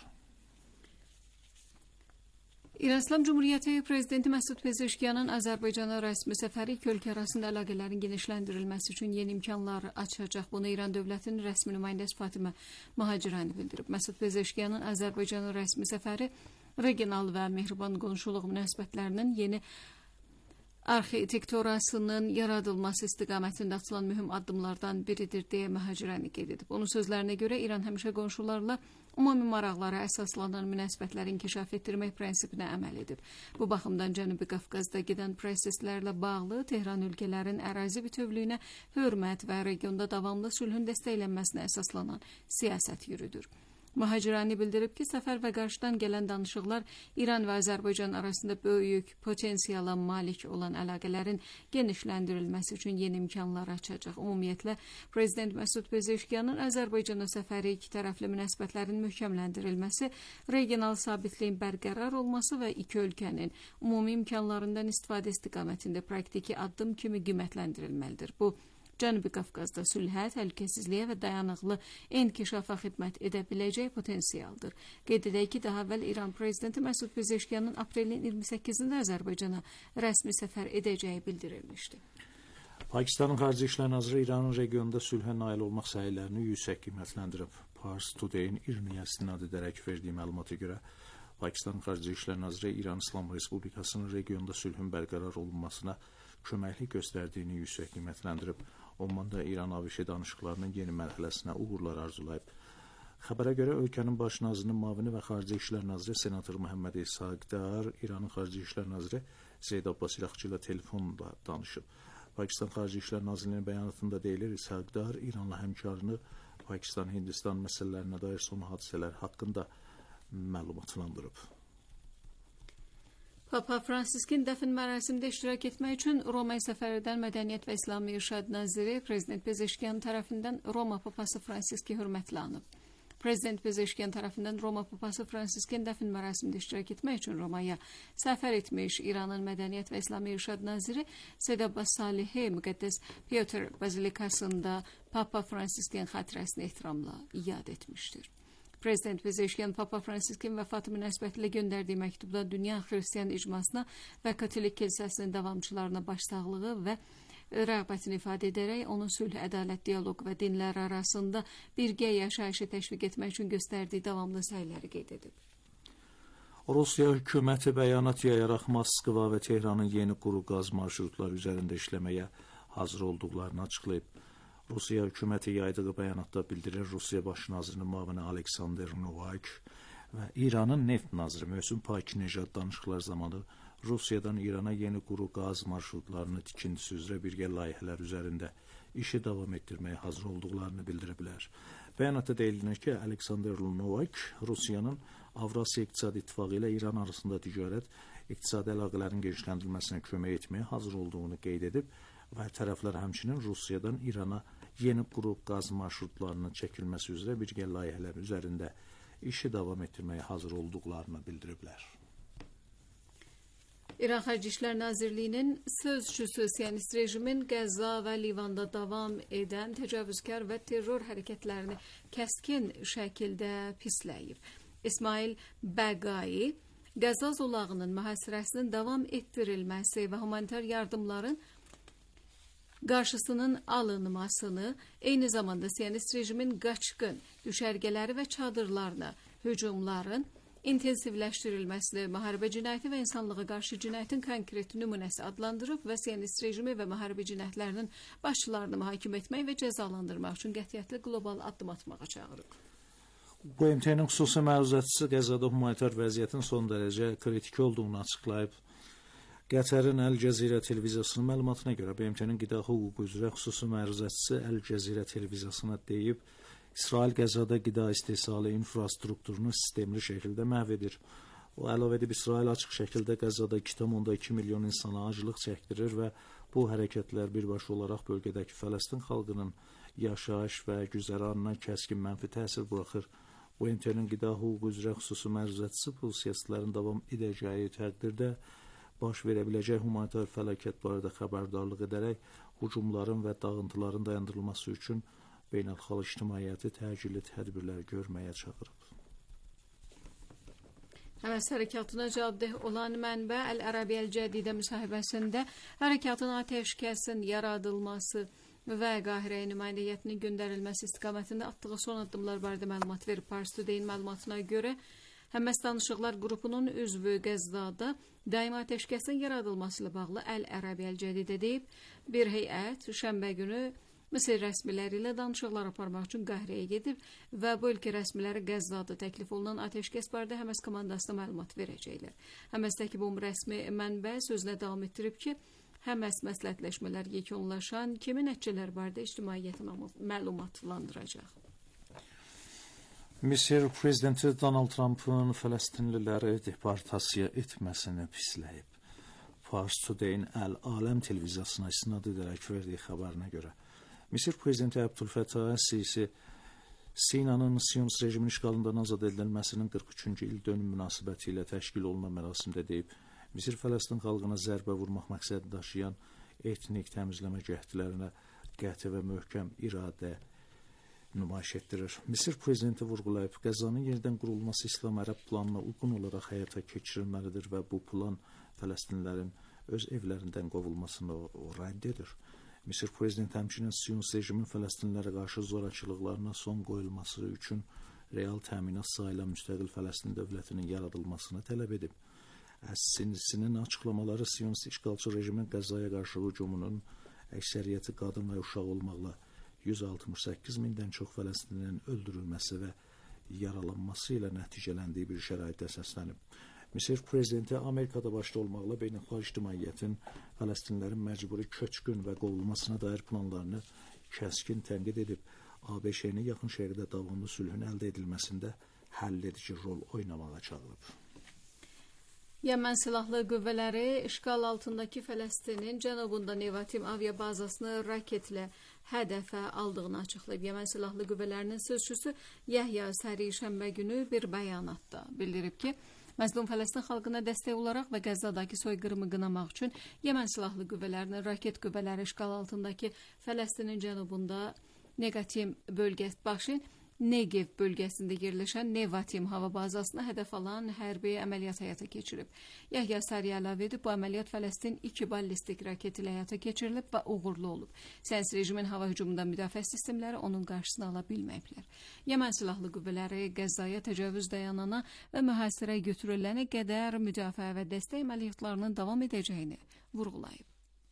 S7: İran İslam Cumhuriyyəti Prezidenti Məsud Pezeşkiyanın Azərbaycana rəsmi səfəri iki ölkə arasında əlaqələrin genişləndirilməsi üçün yeni imkanlar açacaq. Bunu İran dövlətinin rəsmi nümayəndəsi Fatimə Mahacirani bildirib. Məsud Pezeşkiyanın Azərbaycana rəsmi səfəri regional və mehriban qonşuluq münasibətlərinin yeni arxitekturasının yaradılması istiqamətində atılan mühüm addımlardan biridir deyə Mahacirani qeyd edib. Onun sözlərinə görə İran həmişə qonşularla ümumi maraqlara əsaslanan münasibətləri inkişaf etdirmək prinsipinə əməl edib. Bu baxımdan Cənubi Qafqazda gedən proseslərlə bağlı Tehran ölkələrin ərazi bütövlüyünə hörmət və regionda davamlı sülhün dəstəklənməsinə əsaslanan siyasət yürüdür. Mahacirani bildirib ki, səfər və qarşıdan gələn danışıqlar İran və Azərbaycan arasında böyük potensiala malik olan əlaqələrin genişləndirilməsi üçün yeni imkanlar açacaq. Ümumiyyətlə, Prezident Məsud Pezeşkiyanın Azərbaycana səfəri iki tərəfli münasibətlərin möhkəmləndirilməsi, regional sabitliyin bərqərar olması və iki ölkənin ümumi imkanlarından istifadə istiqamətində praktiki addım kimi qiymətləndirilməlidir. Bu, Cənubi Qafqazda sülhə, təhlükəsizliyə və dayanıqlı inkişafa xidmət edə biləcək potensialdır. Qeyd edək ki, daha əvvəl İran Prezidenti Məsud Pezeşkiyanın aprelin 28-də Azərbaycana rəsmi səfər edəcəyi bildirilmişdi.
S6: Pakistanın Xarici İşlər Naziri İranın regionda sülhə nail olmaq səylərini yüksək qiymətləndirib. Pars Today-in İrniyə istinad edərək verdiyi məlumata görə Pakistan Xarici İşlər Naziri İran İslam Respublikasının regionda sülhün bərqərar olunmasına köməklik göstərdiyini yüksək qiymətləndirib. Omanda İran-ABŞ danışıqlarının yeni mərhələsinə uğurlar arzulayıb. Xəbərə görə ölkənin baş nazirinin müavini və Xarici İşlər Naziri senator Məhəmməd İsaqdar İranın Xarici İşlər Naziri Zeyd Abbas İraqçı ilə telefonda danışıb. Pakistan Xarici İşlər Nazirliyinin bəyanatında deyilir, İsaqdar İranla həmkarını Pakistan-Hindistan məsələlərinə dair son hadisələr haqqında məlumatlandırıb.
S7: Papa Fransisk'in dəfn mərasimində iştirak etmək üçün Romaya səfər edən Mədəniyyət və İslami İrşad Naziri Prezident Pezeşkiyan tərəfindən Roma Papası Fransiski hörmətlə anıb. Prezident Pezeşkiyan tərəfindən Roma Papası Fransisk'in dəfn mərasimində iştirak etmək üçün Romaya səfər etmiş İranın Mədəniyyət və İslami İrşad Naziri Seyyid Abbas Salihi Müqəddəs Pyotr Bazilikasında Papa Fransisk'in xatirəsini ehtiramla yad etmişdir. Prezident Pezeşkiyan Papa Fransisk'in vəfatı münasibətilə göndərdiyi məktubda dünya xristiyan icmasına və Katolik kilsəsinin davamçılarına başsağlığı və rəğbətini ifadə edərək onun sülh, ədalət, dialoq və dinlər arasında birgə yaşayışı təşviq etmək üçün göstərdiyi davamlı səyləri qeyd edib.
S6: Rusiya hökuməti bəyanat yayaraq Moskva və Tehranın yeni quru qaz marşrutları üzərində işləməyə hazır olduqlarını açıqlayıb. Rusiya hökuməti yaydığı bəyanatda bildirir, Rusiya baş nazirinin müavini Aleksandr Novak və İranın neft naziri Möhsen Pakinejad danışıqlar zamanı Rusiyadan İrana yeni quru qaz marşrutlarını tikintisi üzrə birgə layihələr üzərində işi davam etdirməyə hazır olduqlarını bildiriblər. Bəyanatda deyilir ki, Aleksandr Novak Rusiyanın Avrasiya İqtisadi İttifaqı ilə İran arasında ticarət, iqtisadi əlaqələrin genişləndirilməsinə kömək etməyə hazır olduğunu qeyd edib və tərəflər həmçinin Rusiyadan İrana yeni quru qaz marşrutlarının çəkilməsi üzrə birgə layihələr üzərində işi davam etdirməyə hazır olduqlarını bildiriblər.
S7: İran Xarici İşlər Nazirliyinin sözcüsü Siyonist rejimin Qəzza və Livanda davam edən təcavüzkar və terror hərəkətlərini kəskin şəkildə pisləyib. İsmail Bəqai, Qəzza zolağının mühasirəsinin davam etdirilməsi və humanitar yardımların qarşısının alınmasını, eyni zamanda Siyonist rejimin qaçqın düşərgələri və çadırlarına hücumların intensivləşdirilməsini müharibə cinayəti və insanlığa qarşı cinayətin konkret nümunəsi adlandırıb və Siyonist rejimi və müharibə cinayətlərinin başçılarını mühakimə etmək və cəzalandırmaq üçün qətiyyətli qlobal addım atmağa çağırıb.
S6: BMT-nin xüsusi məruzatçısı Qəzzada humanitar vəziyyətin son dərəcə kritik olduğunu açıqlayıb. Qətərin Əl Cəzirə televiziyasının məlumatına görə BMT-nin qida hüququ üzrə xüsusi məruzatçısı Əl Cəzirə televiziyasına deyib, İsrail Qəzzada qida istehsalı infrastrukturunu sistemli şəkildə məhv edir. O əlavə edib, İsrail açıq şəkildə Qəzzada 2,2 milyon insana aclıq çəkdirir və bu hərəkətlər birbaşa olaraq bölgədəki Fələstin xalqının yaşayış və güzəranına kəskin mənfi təsir buraxır. BMT-nin qida hüququ üzrə xüsusi məruzatçısı bu siyasətlərin davam edəcəyi təqdirdə baş verə biləcək humanitar fəlakət barədə xəbərdarlıq edərək hücumların və dağıntıların dayandırılması üçün beynəlxalq ictimaiyyəti təcili tədbirlər görməyə çağırıb.
S7: Həməs hərəkatına cavabdeh olan mənbə Əl-Ərəbiyə Əl-Cədidə müsahibəsində hərəkatın atəşkəsin yaradılması və Qahirəyə nümayəndə heyətinin göndərilməsi istiqamətində atdığı son addımlar barədə məlumat verib. Pars Today-in məlumatına görə Həməs danışıqlar qrupunun üzvü Qəzzada daima atəşkəsin yaradılması ilə bağlı Əl-Ərəbiyə Əl-Cədidə deyib, bir heyət şənbə günü Mısır rəsmiləri ilə danışıqlar aparmaq üçün Qahirəyə gedib və bu ölkə rəsmiləri Qəzzada təklif olunan atəşkəs barədə Həməs komandasına məlumat verəcəklər. Həməsdəki bu rəsmi mənbə sözünə davam etdirib ki, Həməs məsləhətləşmələr yekunlaşan kimi nəticələr barədə ictimaiyyəti məlumatlandıracaq.
S6: Misir prezidenti Donald Trump'ın Fələstinliləri deportasiya etməsini pisləyib. Pars Today-in Əl-Aləm televiziyasına istinad edərək verdiyi xəbərinə görə Misir prezidenti Əbdülfəttah Əs-Sisi Sinanın Siyonist rejimin işğalından azad edilməsinin 43-cü il dönüm münasibəti ilə təşkil olunan mərasimdə deyib, Misir Fələstin xalqına zərbə vurmaq məqsədi daşıyan etnik təmizləmə cəhdlərinə qəti və möhkəm iradə nümayiş etdirir. Misir prezidenti vurğulayıb, Qəzzanın yenidən qurulması İslam-Ərəb planına uyğun olaraq həyata keçirilməlidir və bu plan Fələstinlilərin öz evlərindən qovulmasını rədd edir. Misir prezidenti həmçinin Siyonist rejimin Fələstinlilərə qarşı zorakılıqlarına son qoyulması üçün real təminat sayılan müstəqil Fələstin dövlətinin yaradılmasını tələb edib. Əs-Sinisinin açıqlamaları Siyonist işğalçı rejimin Qəzzaya qarşı hücumunun əksəriyyəti qadın və uşaq olmaqla 168 mindən çox Fələstinlinin öldürülməsi və yaralanması ilə nəticələndiyi bir şəraitdə səslənib. Misir prezidenti Amerikada başda olmaqla beynəlxalq ictimaiyyətin Fələstinlilərin məcburi köçkün və qovulmasına dair planlarını kəskin tənqid edib. ABŞ-ni yaxın şərqdə davamlı sülhün əldə edilməsində həlledici rol oynamağa çağırıb.
S7: Yemen Silahlı Qüvvələri işğal altındakı Fələstinin cənubunda Nevatim aviabazasını raketlə hədəfə aldığını açıqlayıb. Yemen Silahlı Qüvvələrinin sözçüsü Yahya Sari şənbə günü bir bəyanatda bildirib ki, məzlum Fələstin xalqına dəstək olaraq və Qəzzadakı soyqırımı qınamaq üçün Yemen Silahlı Qüvvələrinin raket qüvvələri işğal altındakı Fələstinin cənubunda Negev bölgəsində yerləşən Nevatim hava bazasına hədəf alan hərbi əməliyyat həyata keçirib. Yahya Sari əlavə edib, bu əməliyyat Fələstin 2 ballistik raket ilə həyata keçirilib və uğurlu olub. Siyonist rejimin hava hücumundan müdafiə sistemləri onun qarşısını ala bilməyiblər. Yemen Silahlı Qüvvələri Qəzzaya təcavüz dayanana və mühasirəyə götürülənə qədər müdafiə və dəstək əməliyyatlarının davam edəcəyini vurğulayıb.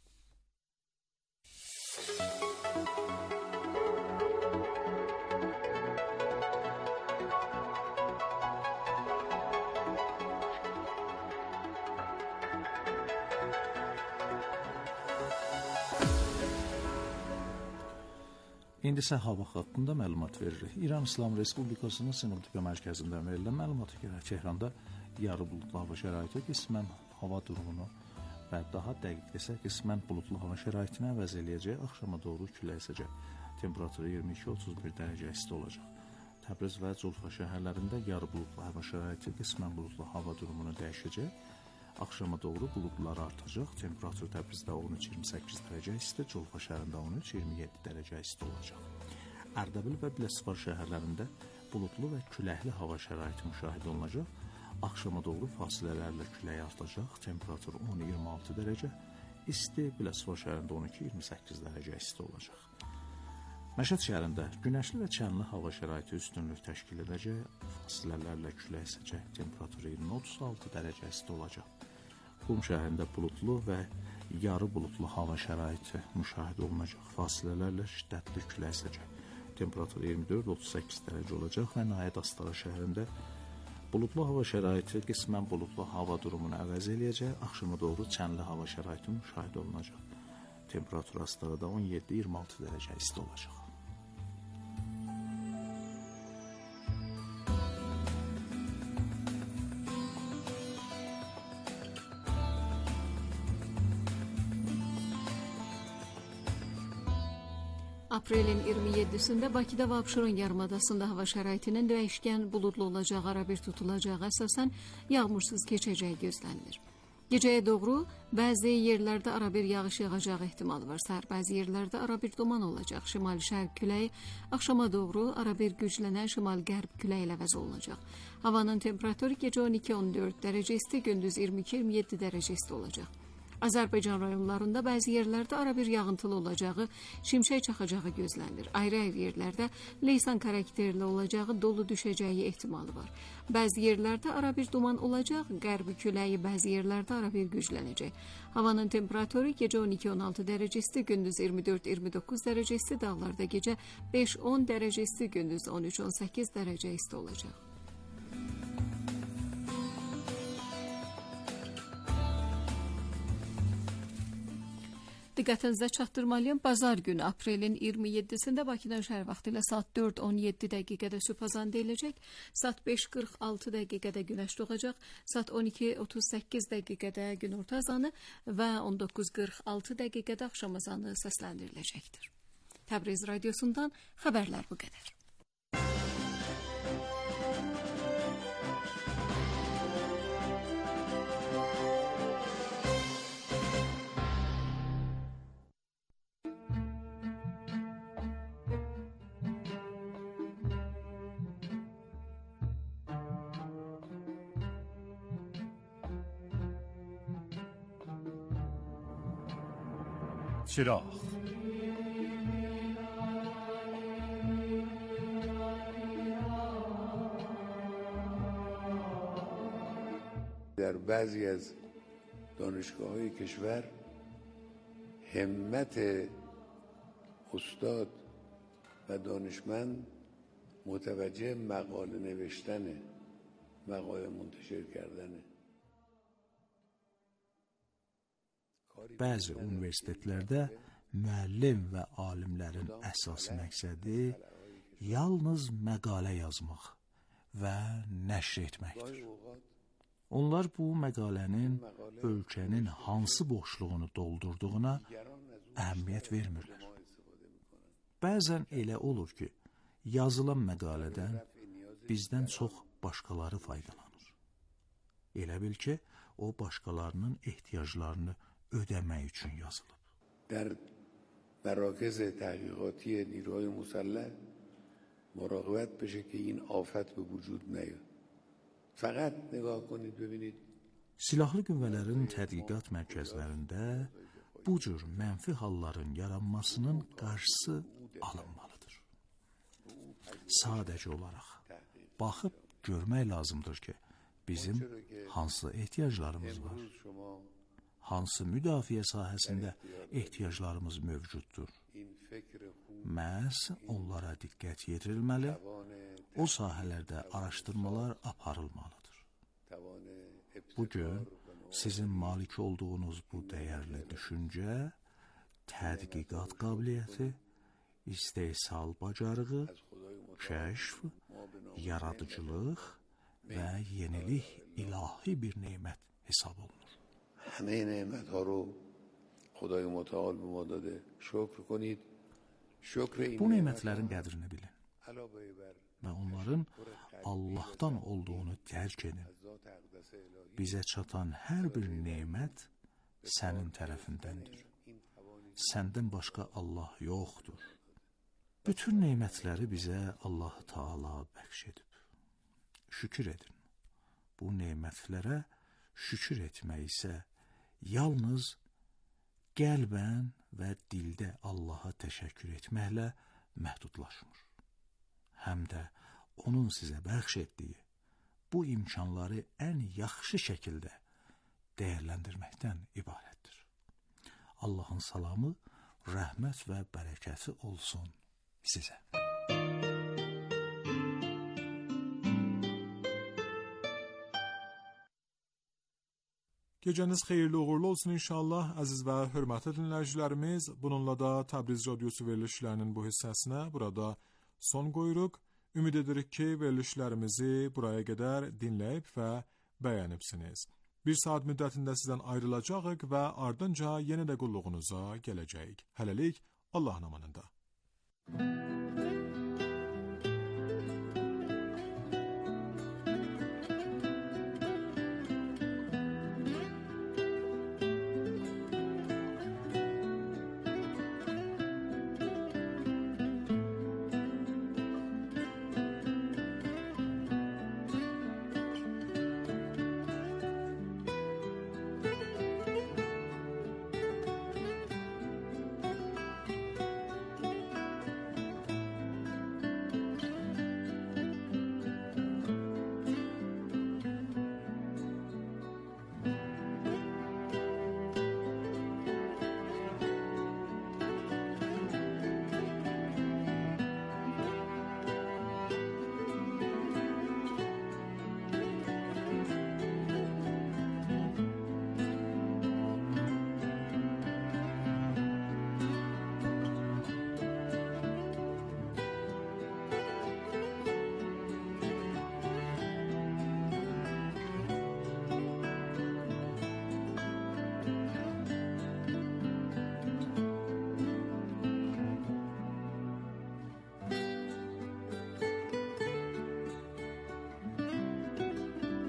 S6: İndi isə hava haqqında məlumat veririk. İran İslam Respublikasının Sinoptika mərkəzindən verilən məlumata görə Tehranda yarı buludlu hava şəraiti qismən hava durumunu və daha dəqiq desək qismən buludlu hava şəraitinə əvəz eləyəcək. Axşama doğru külək əsəcək. Temperaturu 22-31 dərəcə isti olacaq. Təbriz və Culfa şəhərlərində yarı buludlu hava şəraiti qismən buludlu hava durumunu dəyişəcək. Axşama doğru buludlar artacaq. Temperatur Təbrizdə 13-28 dərəcə isti, Culfa şəhərində 13-27 dərəcə isti olacaq. Ərdəbil və Biləsuvar şəhərlərində buludlu və küləkli hava şəraiti müşahidə olunacaq. Axşama doğru fasilələrlə külək artacaq. Temperatur 10-26 dərəcə isti, Biləsuvar şəhərində 12-28 dərəcə isti olacaq. Məşəd şəhərində günəşli və çənli hava şəraiti üstünlük təşkil edəcək. Fasilələrlə külək əsəcək. Temperatur 20-36 dərəcə isti olacaq. Qum şəhərində buludlu və yarı buludlu hava şəraiti müşahidə olunacaq. Fasilələrlə şiddətli külək əsəcək. Temperatur 24-38 dərəcə olacaq və nəhayət Astara şəhərində buludlu hava şəraiti qismən buludlu hava durumunu əvəz eləyəcək. Axşama doğru çənli hava şəraiti müşahidə olunacaq. Temperatur Astarada 17-26 dərəcə isti olacaq.
S7: Aprelin 27-sində Bakıda və Abşeron yarımadasında hava şəraitinin dəyişkən buludlu olacağı, arabir tutulacağı, əsasən yağmursuz keçəcəyi gözlənilir. Gecəyə doğru bəzi yerlərdə arabir yağış yağacağı ehtimalı var. Səhər bəzi yerlərdə arabir duman olacaq. Şimal-şərq küləyi axşama doğru arabir güclənən şimal-qərb küləyi ilə əvəz olunacaq. Havanın temperaturu gecə 12-14 dərəcə isti, gündüz 22-27 dərəcə isti olacaq. Azərbaycan rayonlarında bəzi yerlərdə arabir yağıntılı olacağı, şimşək çaxacağı gözlənilir. Ayrı-ayrı yerlərdə leysan xarakterli olacağı, dolu düşəcəyi ehtimalı var. Bəzi yerlərdə arabir duman olacaq, qərbi küləyi bəzi yerlərdə arabir güclənəcək. Havanın temperaturu gecə 12-16 dərəcə isti, gündüz 24-29 dərəcə isti, dağlarda gecə 5-10 dərəcə isti, gündüz 13-18 dərəcə isti olacaq. Diqqətinizdə çatdırmalıyım. Bazar günü aprelin 27-sində Bakıdan şəhər vaxtı ilə saat 4:17 dəqiqədə sübhazan deyiləcək. Saat 5:46 dəqiqədə günəş doğacaq. Saat 12:38 dəqiqədə günorta azanı və 19:46 dəqiqədə axşam azanı səsləndiriləcəkdir. Təbriz radiosundan xəbərlər bu qədər.
S8: چراغ در بعضی از دانشگاه‌های کشور همت استاد و دانشمند متوجه مقاله نوشتنه، مقاله منتشر کردنه.
S6: Bəzi universitetlərdə müəllim və alimlərin əsas məqsədi yalnız məqalə yazmaq və nəşr etməkdir. Onlar bu məqalənin ölkənin hansı boşluğunu doldurduğuna əhəmiyyət vermirlər. Bəzən elə olur ki, yazılan məqalədən bizdən çox başqaları faydalanır. Elə bil ki, o başqalarının ehtiyaclarını ödəmək üçün yazılıb.
S8: در مراکز تحقیقاتی نیروهای مسلح مراقبت بشه که این آفت به وجود نیاد. فقط نگاه کنید ببینید.
S6: Silahlı qüvvələrin tədqiqat mərkəzlərində bu cür mənfi halların yaranmasının qarşısı alınmalıdır. Sadəcə olaraq baxıb görmək lazımdır ki, bizim hansı ehtiyaclarımız var, hansı müdafiə sahəsində ehtiyaclarımız mövcuddur. Məhz onlara diqqət yetirilməli, o sahələrdə araşdırmalar aparılmalıdır. Bugün sizin malik olduğunuz bu dəyərli düşüncə, tədqiqat qabiliyyəti, istehsal bacarığı, kəşf, yaradıcılıq və yenilik ilahi bir nemət hesab olunur.
S8: همه نعمت ها رو خدای متعال به ما داده. شکر کنید. شکر این
S6: Bu nemətlərin qədrini bilin və onların Allahdan olduğunu dərk edin. Bizə çatan hər bir nemət sənin tərəfindəndir. Səndən başqa Allah yoxdur. Bütün nemətləri bizə Allah Taala bəxş edib. Şükür edin. Bu nemətlərə şükür etmək isə yalnız qəlbən və dildə Allaha təşəkkür etməklə məhdudlaşmır. Həm də onun sizə bəxş etdiyi bu imkanları ən yaxşı şəkildə dəyərləndirməkdən ibarətdir. Allahın salamı, rəhmət və bərəkəti olsun sizə.
S5: Gecəniz xeyirli uğurlu olsun inşallah, əziz və hörmətli dinləyicilərimiz. Bununla da Təbriz Radiosu verilişlərinin bu hissəsinə burada son qoyuruq. Ümid edirik ki, verilişlərimizi buraya qədər dinləyib və bəyənibsiniz. Bir saat müddətində sizdən ayrılacağıq və ardınca yenə də qulluğunuza gələcəyik. Hələlik Allahın amanında.